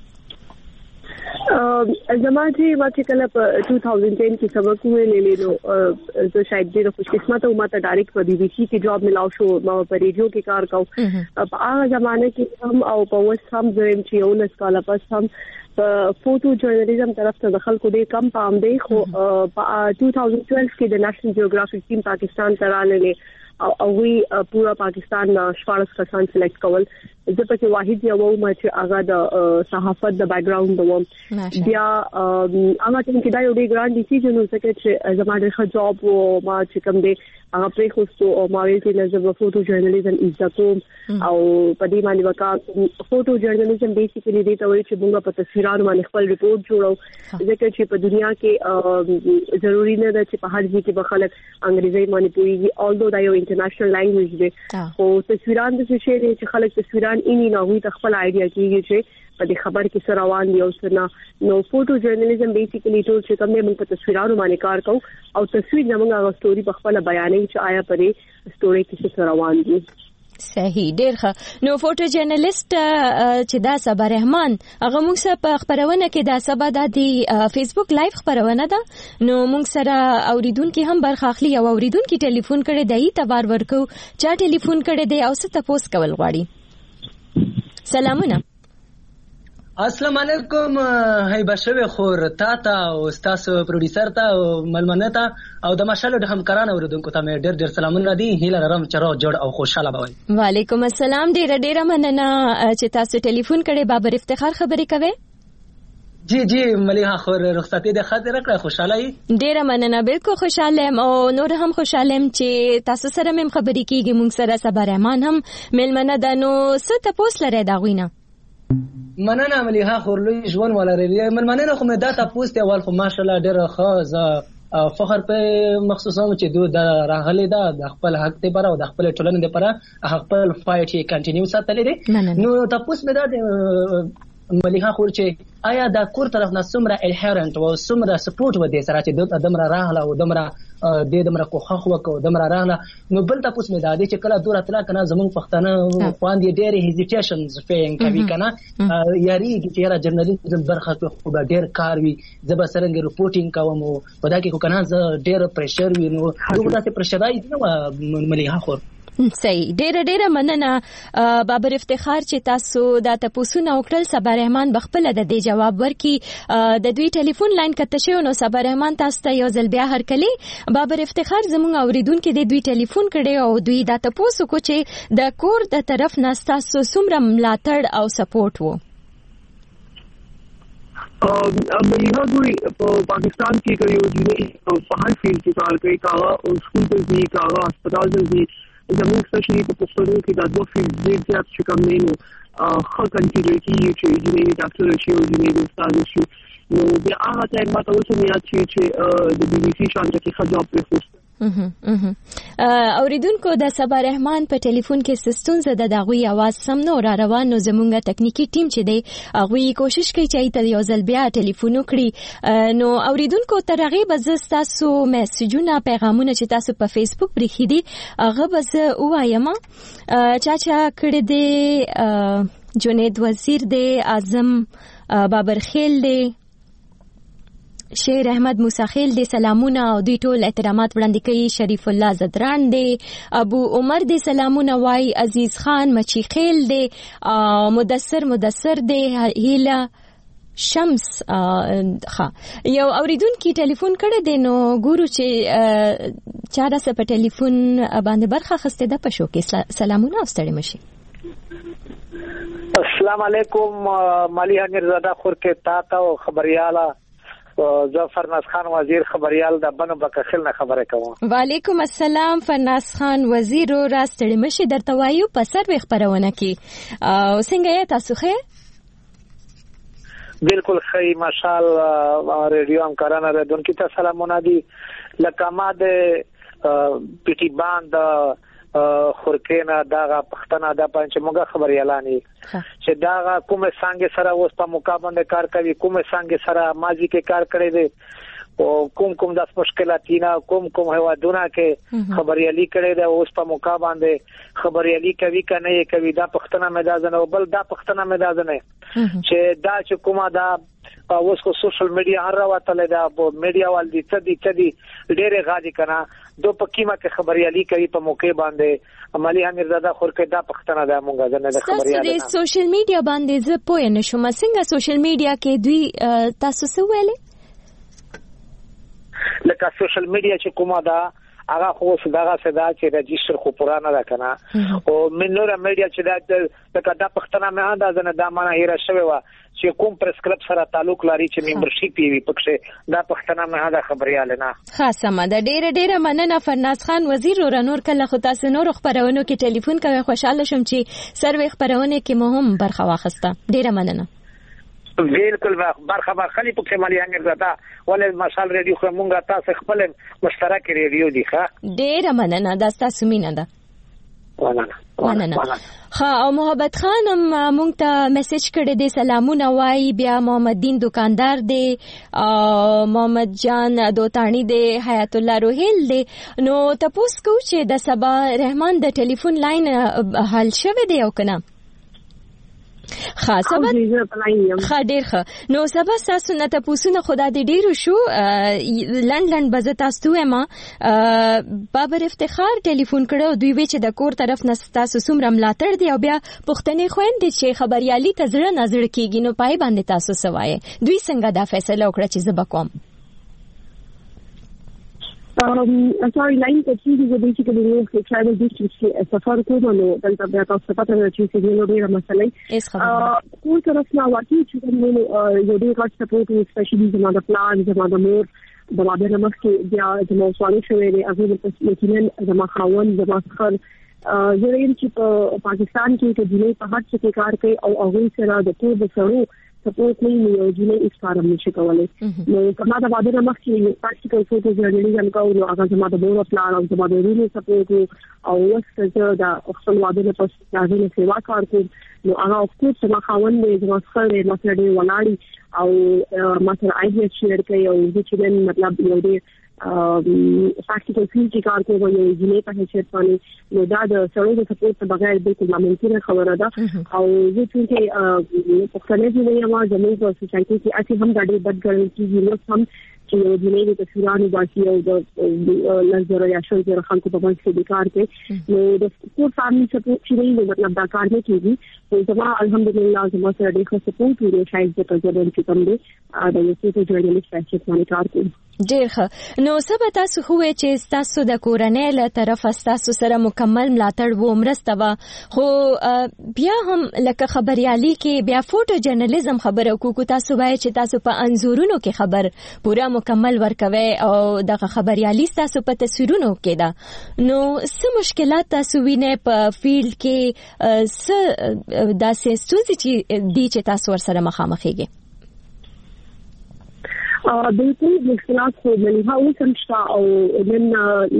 زما چې ما چې کله په 2010 کې سبق ویلې نو زه شاید ډېر خوش قسمت او ما ته ډایرکټ په BBC کې جاب ملاو شو. ما په ریډیو کې کار کوم. په هغه زمانه کې هم او په اوس هم زم چې یو لس کاله پس هم په فوټو جرنالیزم طرف ته دخل کو دې کم پام دی. خو په 2012 کې د نېشنل جیوګرافیک ټیم پاکستان ته راغله او وی پورا پاکستان 14 کسان سلیکټ کول. زه پکې واحد یو ما چې هغه د صحافت د بیک گراوند وم. بیا هغه چې دا یو ډیر ګران ډیسیژن و چې زما د جاب او ما چې کوم دی هغه پرې خوستو او ما ویل چې زه فوټو جرنالیزم عزت کوم او په دې باندې وکړم. فوټو جرنالیزم بیسیکلی دی ته وایي چې موږ په تصویرانو باندې خپل ریپورت جوړو ځکه چې په دنیا کې ضروری نه ده چې په هر ځای کې به خلک انګریزي باندې پوهیږي. although دا یو انټرنیشنل لینګویج دی خو تصویران د څه شي دي چې خلک تصویران اینی نه وي ته خپل آیډیا کیږي چې په دې خبر کې سره روان دی او څنګه. نو فوټو جرنالیزم بیسیکلی ټول چې کوم موږ په تصویرانو باندې کار کوو او تصویر زموږ هغه ستوري په خپل بیانې چې آیا پرې ستوري کې څه روان دي. صحیح. ډیر ښه. نو فوټو جرنالیست چې دا صبا رحمان هغه موږ سره په خبرونه کې دا سبا د فیسبوک لایو خبرونه ده. نو موږ سره اوریدونکو هم برخه اخلي او اوریدونکو ټلیفون کړي دی تبار ورکو چا ټلیفون کړي دی او څه تاسو کول غواړي. سلامونه. السلام علیکم. هیبه شوی خور تا او تاسو پروډوسر ته او ملمنه ته او د مشالو د همکارانو اوریدونکو ته مې ډېر سلامونه دي. هیله لرم چې روغ جوړ او خوشاله به وئ. وعلیکم السلام. ډېر مننه چې تاسو ټلیفون کړي. بابر افتخار خبرې کوي. جی مليحه خور رخصتي د خاطر کړه خوشاله ډیره مننه بالکل خوشاله او نور هم خوشاله چې تاسو سره مم خبرې کیږي مونږ سره صبر رحمان هم ملمنه د نو ست پوس لري دا غوینه مننه مليحه خور لوی ژوند ولري مننه خو مې دا تاسو ته اول خو ماشاءالله ډیره ښه فخر په مخصوصا چې دوی د راغلي دا د خپل حق لپاره او د خپل ټولنې لپاره خپل فایټ یې کنټینیو ساتلی دی نو تاسو مې دا مليحه خور چې آیا دا کور طرف نه څومره الهرنت او څومره سپورټ و دي سره چې د دمره راغله او دمره د دمره کوخه وکاو دمره راغله نو بل تاسو مې دا دي چې کله دور اتلا کنه زمون پښتنه خواندې ډېر هیزیټیشنز فین کوي کنه یاري چې را جرنالیزم برخه خو ډېر کار وي زب سرنګ رپورټینګ کوم او په دا کې کنه ډېر پريشر وي نو دوی دا پريشرای نه مليحه خور صحیح ډیره مننه بابر افتخار چې تاسو دا تاسو نو وکړل صبر رحمان بخپل د دې جواب ورکي د دوی ټلیفون لاین کته شو نو صبر رحمان تاسو ته یو ځل بیا هرکلی بابر افتخار زموږ اوریدونکو د دوی ټلیفون کړي او دوی دا تاسو کو چې د کور د طرف نه تاسو څومره ملاتړ او سپورټ وو مليحه دوی په پاکستان کې کوي او په هر فیلډ کې کار کوي کا او سکول ته ځي کا هسپتال ته ځي زموږ سپیشلی په پښتو کې د دوه فیلډ ډېر زیات چې کوم نه نو خو کنسیډر کیږي چې انجینری ډاکټر شي او انجینری استاد شي نو بیا هغه ټایم ماته اوس مې یاد شي چې د بي بي سي شانته کې ښه جاب پرېښود اوریدونکو د صبر رحمان په ټلیفون کې سستون زده د غوي आवाज سم نو را روان نو زمونږه ټکنیکی ټیم چې دی غوي کوشش کوي چې ته یو ځل بیا ټلیفون وکړي نو اوریدونکو ترغه بز تاسو میسجونه پیغامونه چې تاسو په فیسبوک بریخي دي هغه بز وایم چاچا کړه دی جنید وزیر دی اعظم بابر خیل دی شیر احمد موسی خیل دی سلامونه او دوی ټول احترامات وړاندې کوي شریف الله زدران دی ابو عمر دی سلامونه وای عزیز خان مچی خیل دی مدثر دی هیله شمس یو اوریدونکو ټلیفون کړه دی نو ګورو چې چا د په ټلیفون باندې برخه خسته ده په شو کې سلامونه واستړي مشي السلام علیکم مليحه میرزاده خور کې تا او خبرياله زه فرناز خان وزیر خبريال د بنو بکخل نه خبره کوم وعلیکم السلام فرناز خان وزیر راستړي مشي درته وایو په سر خبرونه کې او څنګه یې تاسو ښه بالکل خی ماشاءالله ریډیو همکارانه ردونکو ته سلامونه دي لکه ما د پټي باند خورکینه داغه پښتنه د پنځه موږ خبريالانی چې داغه کومه څنګه سره اوس په مقابله کار کوي کومه څنګه سره ماضی کې کار کړی دی او کوم د مشکلاتینا کوم هوادونه کې خبريالي کړی دی اوس په مقابله خبريالي کوي کنه کوي دا پښتنه مدازنه او بل دا پښتنه مدازنه چې دا چې کومه دا اوس کو سوشل میډیا هر راوتل دا میډیا وال دي څه دي ډېر غادي کنه دو پکیمه کې خبريالي کوي په موقع باندې مليحه میرزاده خور کې دا پښتنه دا مونږه نه خبريالي د سوشل میډیا باندې زه پوه نه شوم څنګه سوشل میډیا کې دوی تاسو څه ویلې لکه سوشل میډیا چې کومه دا هغه خو صداغه صدا چې رجستر خو پرانه ده کنه او منوره میډیا چې دا لکه دا پښتنه مې اندازه نه دا معنی هیر شوی و چې کوم پرسکرپ سره تعلق لري چې ممبرشپ وي پکې دا پښتنه مې دا خبرياله نه خاصه مده ډېر مننه فرناز خان وزیر ورنور کله خو تاسو نور خبرونه کې ټلیفون کوي خوشاله شم چې سروي خبرونه کې مهم برخه واخسته ډېر مننه بالکل برخه خلی په مليحه میرزاده ولې مشال ریډیو خو مونږه تاسو خپل مشترک ریډیو دی ښه ډېر مننه دا تاسو مینه ده مننه او محبت خان هم مونږ ته میسج کړی دی سلامونه وای بیا محمد دین دکاندار دی محمد جان دوتانی دی حیات الله روهیل دی نو تاسو کو چې د صبا رحمان د ټلیفون لاین حل شوه دی او کنه خاصه ډیر ښه نو سبا تاسو نه تاسو نه خدا دې ډیرو شو لندن بزه تاسو ما بابر افتخار ټلیفون کړو دوی وی چې د کور طرف نه تاسو څومره ملاتړ دی او بیا پښتنې خويندې چې خبريالي تزړه نظر کیږي نو پای باندې تاسو سوای دوی څنګه دا فیصله وکړه چې زه بکوم sorry line ته چې د دې چې کومه یو ټرایبل ډیسټریکټ سفر کوم نو دلته بیا تاسو پته نه چې څنګه ډیره مسله کوم طرف نه واقعي چې موږ یو ډیر غټ سپورټ اسپیشلی زما د پلان زما د مور د واده نه مخکې بیا زما سوالي شوې دي هغه په یقینا زما خاون زما خر زه یم چې په پاکستان کې د دنیا په هر څه کې کار کوي او هغه سره د ټول د سړو سپورټ نه یو جنې اکسپارم نشي کولای نو کما د واده نه مخکې پریکټیکل فوټو جرنالیزم کوو هغه زما د مور پلان او زما د ورونو سپورټ او وسته د خپل واده په پاسه د سیوا کار کوم نو هغه خپل سما خاون دې زما سره د مسلې ولاړی او مثلا ایډیا شیر کوي او چې مطلب یو دې پریکټیکل فیلډ کې کار کوي یو جنې په حیثیت باندې نو دا د سړو د سپورټ په بغیر بالکل ناممکنه خبره ده او زه چې په خپل ځای ما زموږ په سوسایټي کې اته هم ډېر بد ګڼل کېږي نو هم چې یو جنې د تصویرانو باسي او د لږه یا شل ډېر خلکو په باندې د کار کوي نو د سپورټ فامily سپورټ چې مطلب دا کار نه کېږي نو زما الحمدلله زما سره ډېر سپورټ ورو شاید د تجربه چې کوم دی دا یو څه جوړېږي چې باندې کار کوي ډېر ښه نو سبا تاسو خو چې تاسو د کورنۍ له طرفه تاسو سره مکمل ملاتړ و مرسته و خو بیا هم لکه خبريالي کې بیا فوټو جرنالیزم خبره کوو تاسو وایي چې تاسو په انزورونو کې خبر پورا مکمل ورکوي او د خبريالي تاسو په تصویرونو کې دا نو څه مشکلات تاسو وینئ په فیلډ کې څه داسې ستونزې چې تاسو ورسره مخامخ کیږئ بالکل مشکلات خو مليها وسمشتا او من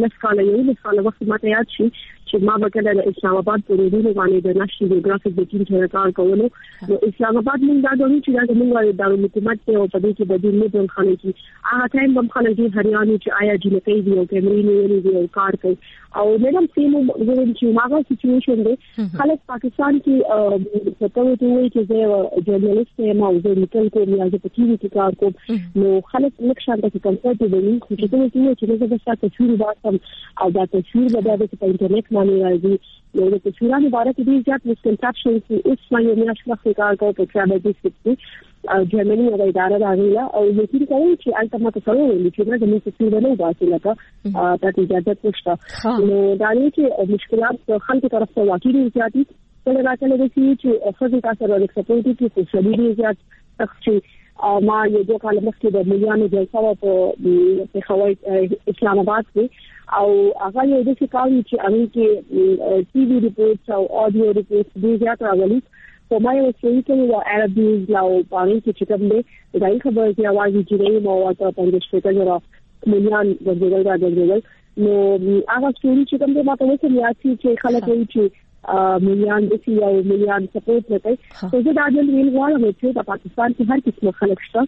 لسکاله وخت ماته یاد شي چې ما وکړه د اسلام آباد په ریډیو باندې د نشریه جغرافیک د ټیم سره کار کولو نو اسلام آباد موږ دا غوښتل چې دا موږ د حکومت ته او په دې کې بدیل نه ډول خلک چې هغه ټایم هم خلک هریانو چې آیا جنې دی او کیمرې نه دی کار کوي او نن سیمو زموږ چې ماغه سچويشن دی خلک پاکستان کې څه وایي چې زه جرنالست یم او زه لیکل کوم یا زه په ټي وي کې کار کوم نو خلک نقشان ته کمفورټ دي چې څه چې زه د ساته شروع باسم او دا تصویر به د انټرنیټ باندې راځي نو د تصویرانو باره کې ډېر زیات مسکنسپشنز دي اوس ما یو میاشت مخکې کار کوم په ټرابل ډیسټریکټ جرمني یو اداره راغله او یقین کوي چې البته تاسو ویل چې دا د تصویر نه باسي لکه تاسو اجازه پوښتنه نو دا نه چې مشکلات خلکو طرف ته واقعي زیاتی کله راځي چې خپل تاسو سره سپورټ کې څه شدید زیات تخصصي ما یو دوه کال مخکې د مليانو جلسه په خوای اسلام آباد کې او هغه یو د څه کار چې هغه کې ټي وي ریپورټس او اډیو ریپورټس ډېر زیات راغلي په ما یو څه کې د عربیز لاو باندې چې کوم دی دا خبره چې اواز جوړي مو او په شپږ ورځې مليان ورغلل نو هغه چې کوم دی ما ته وڅ چې خلک وایي چې مليان د سی او مليان سپورټ کوي خو دا د ویل غواړم چې د پاکستان کې هر قسم خلک شته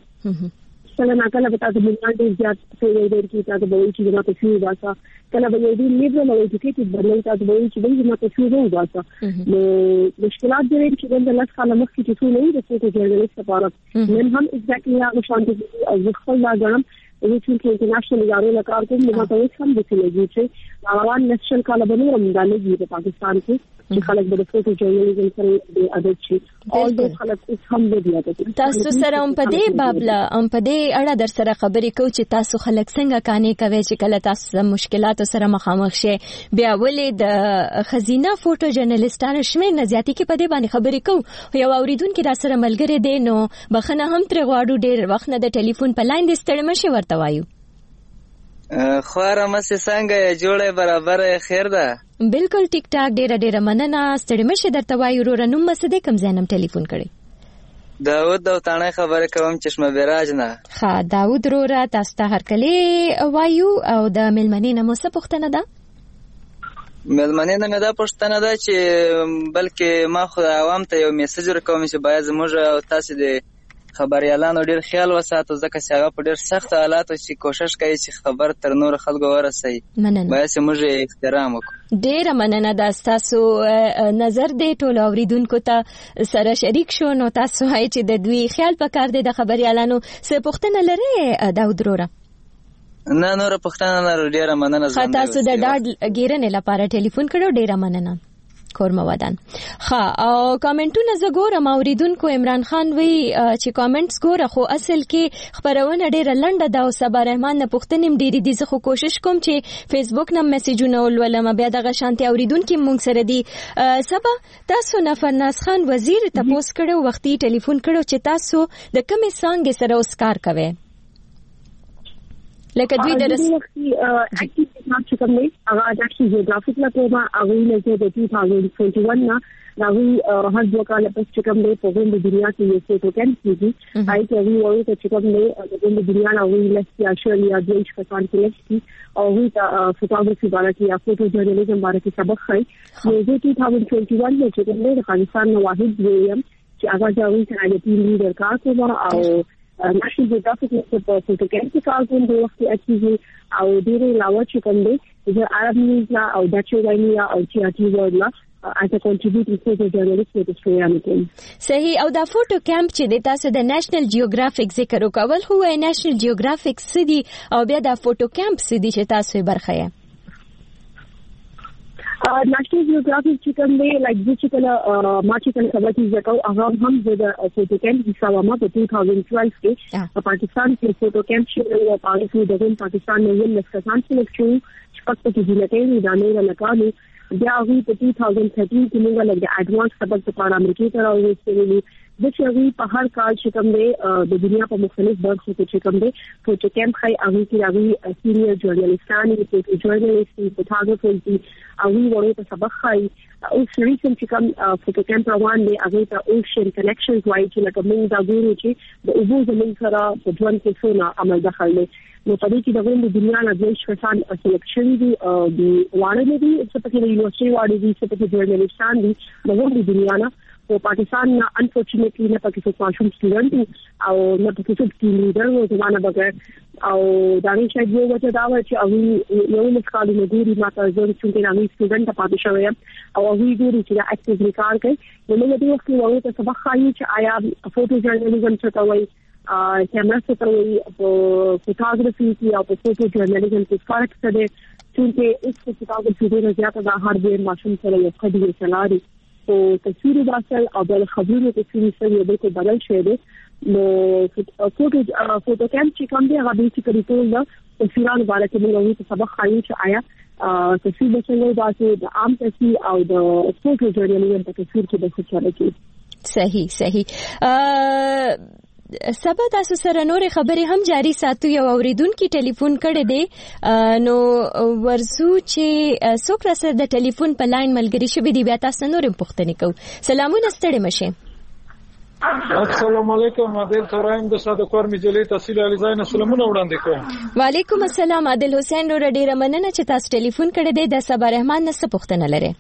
کله نه کله به تاسو مليان ډېر زیات څه ډېر کې تاسو به وایي چې ما ته شي واسه کله به یو ډېر لیبرل او ایجوکیټډ بدلې تاسو به وایي چې ما ته شي واسه نو مشکلات دې چې د لاس خاله مخکې چې ټول نه د فوټو جرنالیست لپاره نن هم ایگزیکټلی هغه شانتي او خپل لا غنم چې انټرنیشنل ادارو لپاره کوم نو تاسو هم د څه چې روان نشل کاله باندې هم د لږه په پاکستان کې چې خلک د فوټو جرنالیزم سره د عادت شي او د خلک هم د تاسو سره هم په دې بابله هم په دې اړه در سره خبرې کوو چې تاسو خلک څنګه کانې کوي چې کله تاسو مشکلات سره مخامخ شي بیا ولې د خزینه فوټو جرنالیستانو شمیر نه زیاتی کې په دې باندې خبرې کوو یو اوریدونکو را سره ملګری دی نو بخنه هم تر غواړو ډېر وخت نه د ټلیفون په لاین د ستړي مشه ورته وایو خواره مسه څنګه جوړه برابر خیر ده بالکل ټیک ټاک ډېر مننه ستړي مشه درته وایو رونم مسه د کم ځانم ټلیفون کړي داود دوتانه خبره کوم چشمه بیراج نه ها داود رورا تاسو ته هر کله وایو او د ملمنې نه مو څه پوښتنه ده ملمنې نه دا پوښتنه ده چې بلکې ما خو عوام ته یو میسج ورکوم چې باید زموږ او تاسو د خبريالانو ډیر خیال وساتو ځکه چې هغه په ډیر سخت حالاتو چې کوشش کوي چې خبر تر نور خلکو ورسوي باید موږ احترام وکړو ډیر مننه دا تاسو نظر دې ټول اوریدونکو ته سره شریک شو نو تاسو هاي چې د دوی خیال پکار دي د خبريالانو څه پوښتنه لري داود رورا نه نور پوښتنه نه ډیر مننه تاسو د ډاډ ګیرنې لپاره ټلیفون کړو ډیر مننه کورمه ودان. ها او کامنټونه زګورم اوریدونکو عمران خان وی چې کامنټس ګوره خو اصل کې خبرونه ډیره لنډه ده او صبر رحمان نه پوښتنې ډیری دي. زه خو کوشش کوم چې فیسبوک نه میسجونه ولولم بیا دغه شانتي اوریدونکو مونږ سره دي. سبا تاسو نفرناز خان وزیر تاسو کړو وختي ټلیفون کړو چې تاسو د کومې څنګه سره اوس کار کوي لکه دوی درس اکټیو چې کوم دی هغه د جیوګرافیک لا کومه هغه نه د 2021 نه هغه هر دوه کال پس چې کوم دی په د دنیا کې یو څه کېږي کیږي هاي چې هغه وایي چې کوم دی د دنیا نه وایي لسیا شوري یا دیش کسان کې او هغه فوټوګرافي باندې یا فوټو جرنالیزم باندې سبق خای نو د 2021 نه چې کوم دی د افغانستان نو واحد ویم چې هغه د ویټ ټیم لیډر کار کوي او ناشنل جیوګرافیک په فوټو کې کار کوي د وخت اچي او ډیره علاوه چې کوم دی د عرب نیوز لا او ډچ وایي او چې ورډ لا as a contributing photo journalist with Australia. صحیح. او دا فوټو کیمپ چې د تاسو د نېشنل جیوګرافیک ذکر وکول هو نېشنل جیوګرافیک سدي او بیا دا فوټو کیمپ سدي چې تاسو برخه یې نېشنل جیوګرافیک چې کوم دی لایک چې کله ما چې کله خبرې زکو هغه هم د فوټو کیمپ حصہ ما په 2012 کې په پاکستان کې فوټو کیمپ شروع او پاکستان نه یو لسکان چې فقط په دې کې نه لکانو بیا هغه په 2013 کې موږ له اډوانس سبق په امریکا ته راوځي د شوی په هر کال چې کوم دی د دنیا په مختلف برخو کې چې کوم دی فوټو کیمپ خای هغه کې هغه سینیئر جرنالیستان دي فوټو جرنالیست فوټوګرافر دي هغه ورته په سبق خای او ریسنټ چې کوم فوټو کیمپ روان دی هغه ته اوشن کنیکشنز وایي چې لکه موږ دا ګورو چې د اوبو زموږ سره په ژوند کې څونه عمل دخل دی نو په دې کې د دنیا نه د شفان سلیکشن دي د وانه دي چې په کې یونیورسيټي واړي دي چې په کې جرنالیستان دي د دنیا نه په پاکستان نه انفورچونټلی نه پکې څه ماشوم سټوډنټ او نه پکې څه ټیم لیډر و زمانه بغیر او دا نه شي یو وجه دا و چې او یو مسکالي نه ګوري ماته ځل چې نه سټوډنټ پاتې شوی او هغه ګوري چې دا اکټیولی کار کوي نو موږ دې وخت یو څه سبق خایي چې آیا فوټو جرنالیزم څه ته وایي کیمرا څه ته وایي په فوټوګرافي کې او په فوټو جرنالیزم کې فرق څه دی چې اس فوټوګرافي ډېر زیات د هر ډیر ماشوم سره یو قدرت سلاري او تصویر باسل او د خبرونو تصویر سره یو بل بدل شوی دی نو فوټو کیمپ چې کوم دی هغه بیسیکلی ټول د تصویرونو باندې موږ ته سبق خایو چې آیا تصویر بچنګ باسي د عام تصویر او د فوټو جرنالیزم په تصویر کې د څه چاره کوي صحیح سبا تاسو سره نور خبرې هم جاری ساتو یو اوریدونکو ټلیفون کړی دی نو ورزو چې څوک را سره د ټلیفون په لاین ملګری شوی دی بیا تاسو نور پوښتنه کوو سلامونه ستړي مشه السلام علیکم عادل ترایم د ساده کور مجلې تحصیل علی زاین سلامونه وړاندې کوم وعلیکم السلام عادل حسین ور ډیره مننه چې تاسو ټلیفون کړی دی د صبر رحمان نه څه پوښتنه لري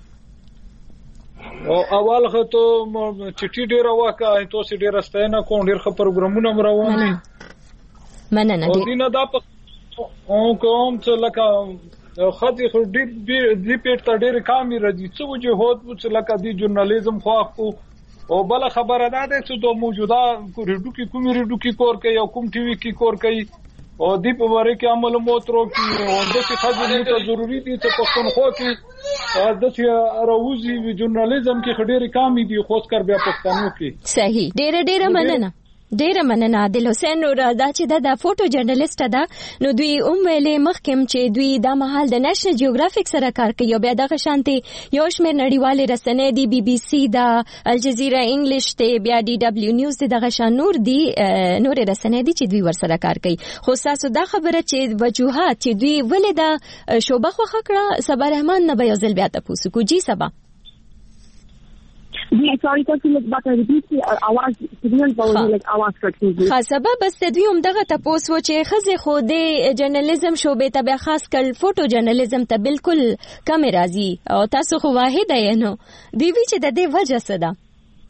او اول خطو چټي ډیر واکه تاسو ډیر ستاینه کوم ډیر خبر پروګرامونه روان دي مننه او دینه دا په کوم څه لکه خدي خو ډیر دی پیټ ډیر کامي راځي څه وجهود څه لکه دی ژورنالیزم خو او بل خبره ده چې د موجوده ریډو کې کوم ریډو کې کور کوي او کوم ټي وي کې کور کوي او دی په واره کې عمل موترو کې او د څه خدي ته ضروری دي چې په خو کې د څه راوځي ژورنالیزم کې خډيري کامي دي خو کار بیا پښتنو کې صحیح ډېر مننه ډیره مننه عادل حسین نور دا چې دا فوټو جرنالیست ده نو دوی ویلې مخکم چې دوی د محل د نېشنل جیوګرافیک سره کار کوي او بیا د غشانتي یو شمېر نړیوالې رسنۍ دي بي بي سي د الجزیره انګلیش ته بیا ډي دبليو نیوز د غشان نور دي نور رسنۍ دي چې دوی ور سره کار کوي خو تاسو دا خبره چې وجوهات چې دوی ولې د شوبه خو خکړه صبر رحمان نه به یو ځل بیا تاسو کو جی سبا जी सॉरी तो फिर बात रिपीट की आवाज सिग्नल पावर लाइक आवाज कटती है سبب بس دوی هم دغه تاسو چې خزه خو د جرنالیزم شوبې ته به خاص کل فوټو جرنالیزم ته بالکل کم راځي او تاسو خو واحد یې نو دی وی چې د دې وجه څه ده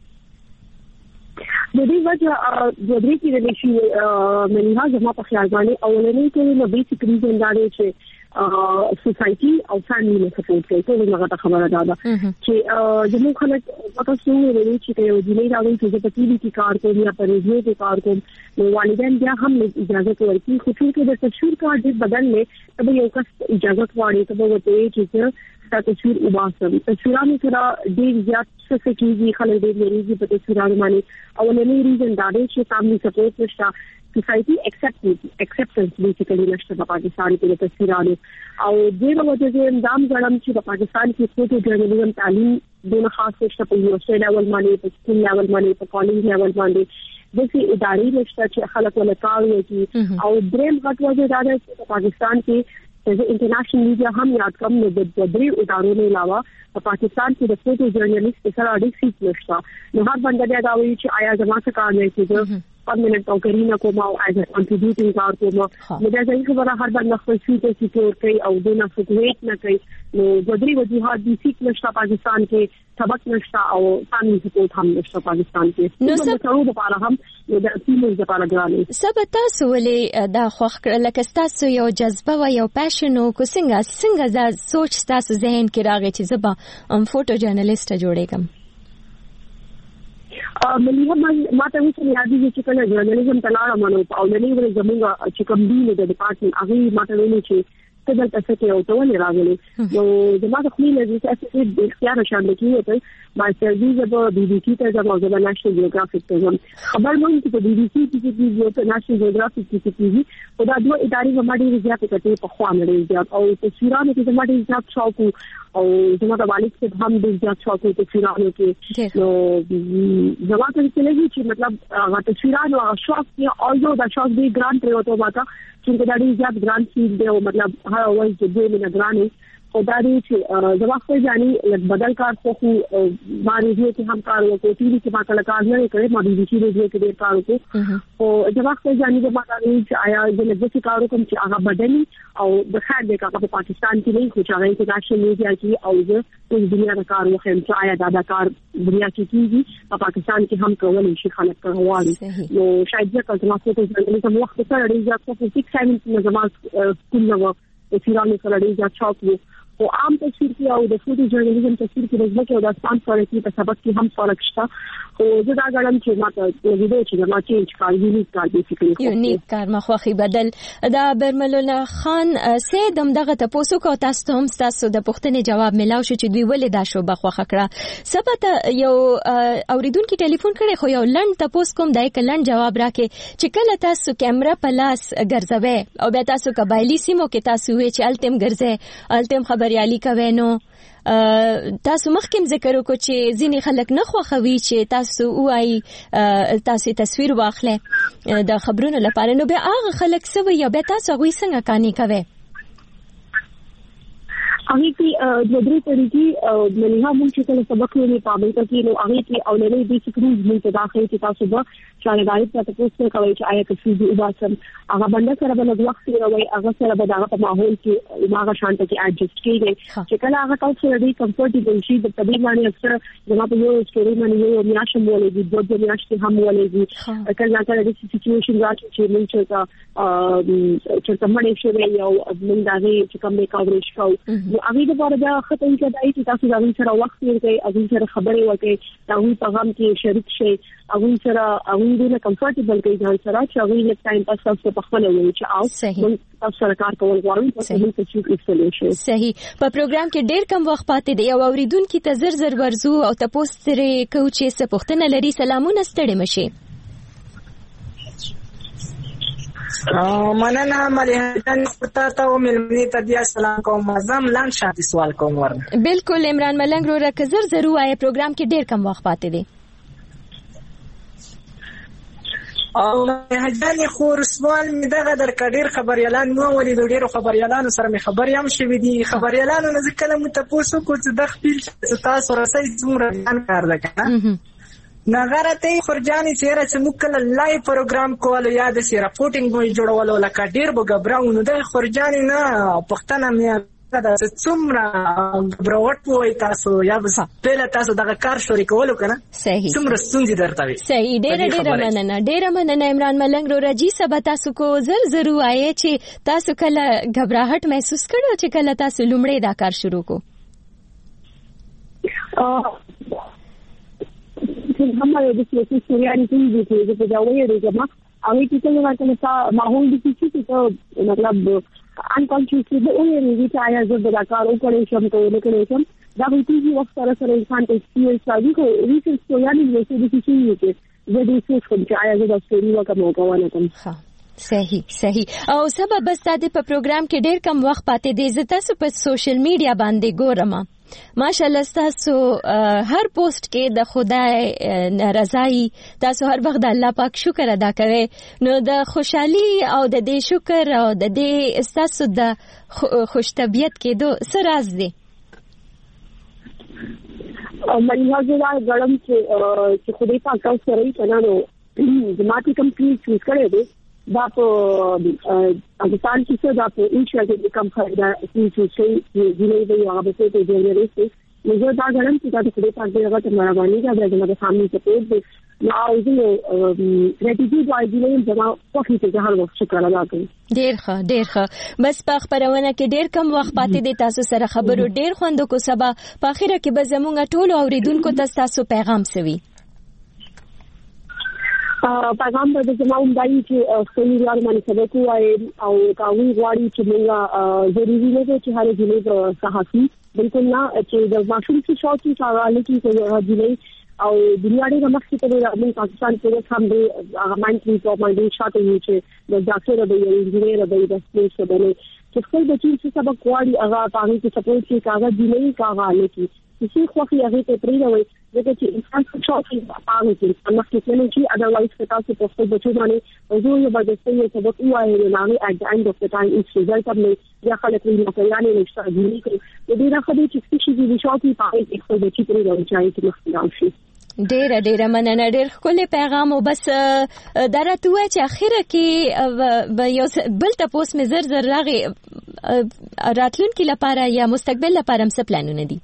د دې وجه د دې کې د شي مليها زما په خیال باندې اولنې کې نو بیسیک ریزن دا دی چې سوسايټي او فاميلي سپورټ کوي. ټول هغه خبره ده چې زموږ خلک تاسو ویلي چې یو ځینې راوي چې په ټي وي کې کار کوي یا په ریډیو کې کار کوي، نو والدین بیا هم اجازه ورکړي. خو چې د تصویر کار دې بدل نه ته یو کس اجازه غواړي ته وته چې تصویر وباسم. تصویرانو سره ډېر زیات څه کېږي، خلک ډېر لري په تصویرانو باندې. اولنې ریزن دا دی چې فاميلي سپورټ نشته، سوسايټي اکسپټنس بیسیکلی نشته په پاکستان کې د تصویرانو. او دغه وجه زه اندام غواړم چې په پاکستان کې فوټو جرنالیزم تعلیم ډېر خاص نشته په یونیورسيټي لیول باندې، په سکول لیول باندې، په کالج لیول باندې. دغه ادارې نشته چې خلک ولا کار وکړي. او دریم غټ وجه دا ده چې په پاکستان کې د انټرنیشنل میډیا هم یاد کم نه د درې ادارو نه علاوه په پاکستان کې د فوټو جرنالیست سره اړیکې سیټ نشته. نو هر بنده دا وایي چې آیا زما څه کار نه کیږي پرمننت او کرینا کوم او از کنټریبیوټینګ کار کوم. نو دا ځکه خبره هر بنده خپل سیټ سکیور کوي او د نه فوټویټ نه کوي. نو د درې وجوهات د سیټ نشته پاکستان کې، سبق نشته او فاميلي سپورټ هم نشته پاکستان کې. نو څه لپاره هم د ټیمونو لپاره ګرانه سبا تاسو ولې دا خوښ کړل لکه تاسو یو جذبه و یو پاشن او څنګه دا سوچ تاسو ذهن کې راغی چې زبا فوټو جرنالیست جوړېږم؟ ملي ما ته وڅ یادې چې کله جرنالیزم تلاړه مانو او لنی ور زموږ چې کوم دی د ډپارټمنټ هغه ما ته ویلي چې تدل تاسو ته او ته ولې راغلي. نو زما د خپل لږ څه د اختیار شامل کیږي ما سرویس په بي بي سي ته د نېشنل جیوګرافیک ته خبر مونږ چې په بي بي سي کې د نېشنل جیوګرافیک کې کیږي او دا دوه ادارې باندې زیات کټې په خوا نه زیات او تصویرانو کې باندې زیات شوق او زما د والد څخه هم د زیات شوق په تصویرانو کې. نو زما ته څه چې مطلب هغه تصویرانو شوق کې او دا شوق دی ګرانټ پروتو ماته چې دا ډېر زیات ګرانټ شي دی او مطلب هر اول چې دوی نه ګرانې او دا دی چې زما خو ځاني بدل کار خو ما ریډیو کې هم کار وکړ، ټي وي کې ما کله کار نه کړی، ما بي بي سي ریډیو کې ډېر کار وکړ. او زما خو ځاني د ما کاري چې آیا د لږ کار کوم چې هغه بدلی او د خیر د کار په پاکستان کې نه خو چې هغه انټرنیشنل میډیا کې او د دنیا د کار وخم چې آیا دا کار دنیا کې کیږي په پاکستان کې هم کولای شي خلک کوي. نو شاید ځکه چې ما څه ته د وخت سره ډېر زیات څه 6 ساينس نه زما سکول نو د فیرانو سره ډېر زیات شوق او عام تصویر کې او د فوټو جرنالیزم تصویر کې د ځمکې او د اسمان فرق کې په سبق کې هم فرق شته. او زه دا غواړم چې ماته د ویډیو چې ما چینج کار یونیک کار بیسیکلی یونیک کار مخوخي بدل دا برمل الله خان سیدم دغه تاسو کو تاسو هم تاسو د پوښتنې جواب ملاو شو چې دوی ولې دا شو بخوخه کړه. سبا یو اوریدونکو ټلیفون کړي خو یو لند تاسو کوم دای کلن جواب راکې چې کله تاسو کیمرا پلاس ګرځوي او بیا تاسو قبایلی سیمو کې تاسو وی چې التم ګرځي التم خبريالي کوي. نو تاسو مخکې ذکر وکړو چې ځینې خلک نه خوښوي چې تاسو وایي تاسو تصویر واخلئ د خبرونو لپاره، نو بیا هغه خلک څه وایي بیا تاسو هغوی څنګه کانې کوئ؟ هغه کې د درې طریقې منها مونږ چې کله سبق ویلې پابل کې نو هغه کې اولنې بیسیک رولز مونږ داخلي چې تاسو به شاګردای ته تاسو کوي چې آیا تاسو دې وباسم هغه باندې سره بل وخت راوي هغه سره به دغه په ماحول کې هغه شانته کې اډجسټ کیږي چې کله هغه تاسو دې کمفورټیبل شي د طبيعي باندې اکثر زما په یو سټوري باندې یو میاشت مولېږي دوه میاشتې هم مولېږي کله کله د سچويشن راځي چې مونږ چې مړې شوی یو موږ دا چې کوم کاورېج کوو هغه د بار دا خطر کېدای چې تاسو دا سره وخت ورکړئ هغه سره خبرې وکړئ دا په غم کې شریک شئ هغه سره هغه دې کمفورټیبل کې ځان سره چې هغه یې ټایم پاس تاسو په خپل وایي چې او تاسو سره کار کول غواړئ تاسو ته چې انسټالیشن صحیح په پروګرام کې ډېر کم وخت پاتې دی او اوریدونکو ته زر ورزو او تاسو سره کو چې څه پوښتنه لري سلامونه ستړي مشي. مننه مليحان ستاسو او ملمني ته بیا سلام کوم زم لاند شاته سوال کوم ورنه بالکل عمران ملنګ رو راکزر ضرور آی پروګرام کې ډېر کم وخت پاتې دی او هجاني خور سوال می دغه در کډیر خبريالان نو ولې د ډیرو خبريالانو سره می خبريام شوې دي خبريالانو نه ځکه مو تاسو کو چې د خپل تاسو رسې څومره ځان کار وکړه نغرته خرجاني چیرې چې موږ کله لایو پروګرام کولو یا د سی راپورټینګ مو جوړولو لکه ډیر بو غبراو نو د خرجاني نه پښتنه مې دا څومره بروټ وای تاسو یا بس په تاسو دا کار شروع کولو کنه صحیح څومره ستونزې درته وي صحیح ډېر مننه عمران ملنګ رورجی سبا تاسو کو زر وایي چې تاسو کله غبرهټ محسوس کړو چې کله تاسو لومړی دا کار شروع کو हमारे देखिए कि सूर्यानी की भी थी जो जावे रे जमा अभी कितने बार का माहौल भी किसी तो मतलब अनकॉन्शियसली वो ये भी आया जो बलाकार ऑपरेशन को लेकर जब इतनी वक्त तरह इंसान को एक्सपीरियंस आदि को रिसर्च सूर्यानी जैसे भी किसी नहीं के जो रिसर्च को आया जो स्टोरी का मौका वाला था हां صحیح او سبا بس د په پروګرام کې ډېر کم وخت پاتې دی زه تاسو په سوشل میډیا باندې ګورم ماشاءالله تاسو هر پوسټ کې د خدای رضای تاسو هر وخت د الله پاک شکر ادا کوئ نو د خوشحالي او د دې شکر او د دې تاسو د خوش طبیعت کې دو سراز دی مې هغه غړم چې خدای پاک تاسو سره یې کنه نو جماعتي کمپلیټ چوز کړی دی دا په افغانستان کې څه دا په انشاءالله د کم خیدا چې چې ډیلې دی هغه به ته ډیلې نو زه دا غواړم چې دا د خپل پاک دی هغه ته مهرباني کوي چې موږ فامily سپورټ دی نو زه ګریټیټیوډ وايي چې ما په هیڅ حال وخت شکر ادا کوم ډیر ښه بس په خبرونه کې ډیر کم وخت پاتې دی تاسو سره خبرو ډیر خوند کو سبا په اخره کې به زموږ ټول اوریدونکو ته تاسو پیغام سوي پیغام د زموږ دایي چې خپل یار باندې سبق وایي او کاوی غواړي چې موږ ضروري نه چې هر ځای صحافي بالکل نه چې د ماشوم چې شاوټي حواله کې ځای او دنیا ډېر مخکې ته د پاکستان په هم د هغه مانټري په باندې شاته وي چې د ډاکټر د انجینیر د سپیس باندې چې خپل بچی چې سبق غواړي هغه باندې چې سپورټ کې کاغذ دی نه کاغذ لکه چې خو هغه ته پریږدي ځکه چې انسان څه شاوټي باندې چې مخکې څنګه چې اذروایز که تاسو په خپل بچو باندې او یو به د سبق وایي نه at the end of the time it's result of یا خلک یې نه یعنی نشته دی د دې راخدي چې څه شي دی شاوټي په خپل بچی پریږدي چې مخکې راشي ډېر مننه ډېر ښکلی پیغام او بس درته وای چې اخره کې یو بل تاسو مې زر راغی راتلونکي لپاره یا مستقبل لپاره څه پلانونه دي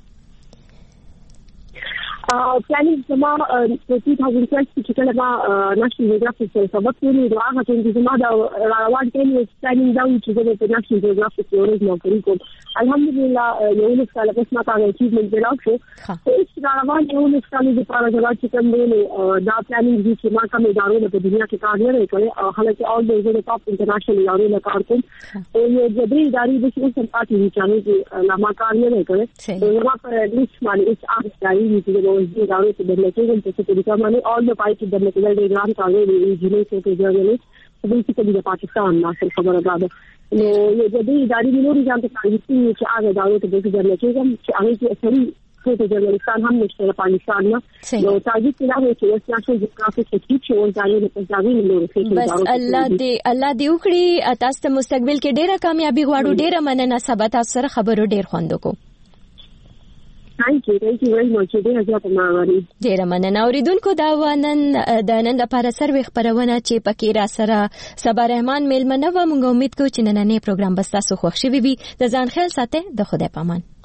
planning زما 2012 کې کله ما ناشنل جیوګرافیک سره سبق ویلو دا هغه چې زما دا روان ټیم پلانینګ دا چې د ناشنل جیوګرافیک یو نوکری کوم الحمدلله یو له کال پس ما تا اچیومنت ویلاو شو چې دا روان یو له کال د پاره دا چې کوم دی دا پلانینګ چې ما کوم ادارو په دنیا کې کار نه کوي او حالکه اول د ټاپ انټرنیشنل ادارو له کار کوم او یو جبري ادارې د څه څه پاتې دي چې ما کار نه کوي نو په لیست باندې چې هغه چې د ادارو ته د لکېږم چې په دې باندې اول د پای کې د لکېدل د ایران کاري انجینیر څخه جوړېږي په دې کې د پاکستان ناشر خبره ده نو یو د دې ادارې نوري ځان ته کوي چې هغه ادارو ته د لکېږم چې هغه چې اصلي څه د افغانستان هم نشته پاکستان نه نو تاجي چې دا چې ناشنل جیوګرافیک کې چې ورځي په ځای نور بس الله دې وکړي تاسو ته مستقبل کې ډېره کامیابی غواړو ډېره مننه سبا تاسو سره خبرو ډېر خوند کو Thank you very much. ډیره مننه اوریدونکو دا نن لپاره سروي خبرونه چې پکې را سره صبا رحمان میلمنه و موږ امید کوو چې نننې پروګرام به تاسو خوښ شي وي د ځان خیال ساتئ د خدای پامان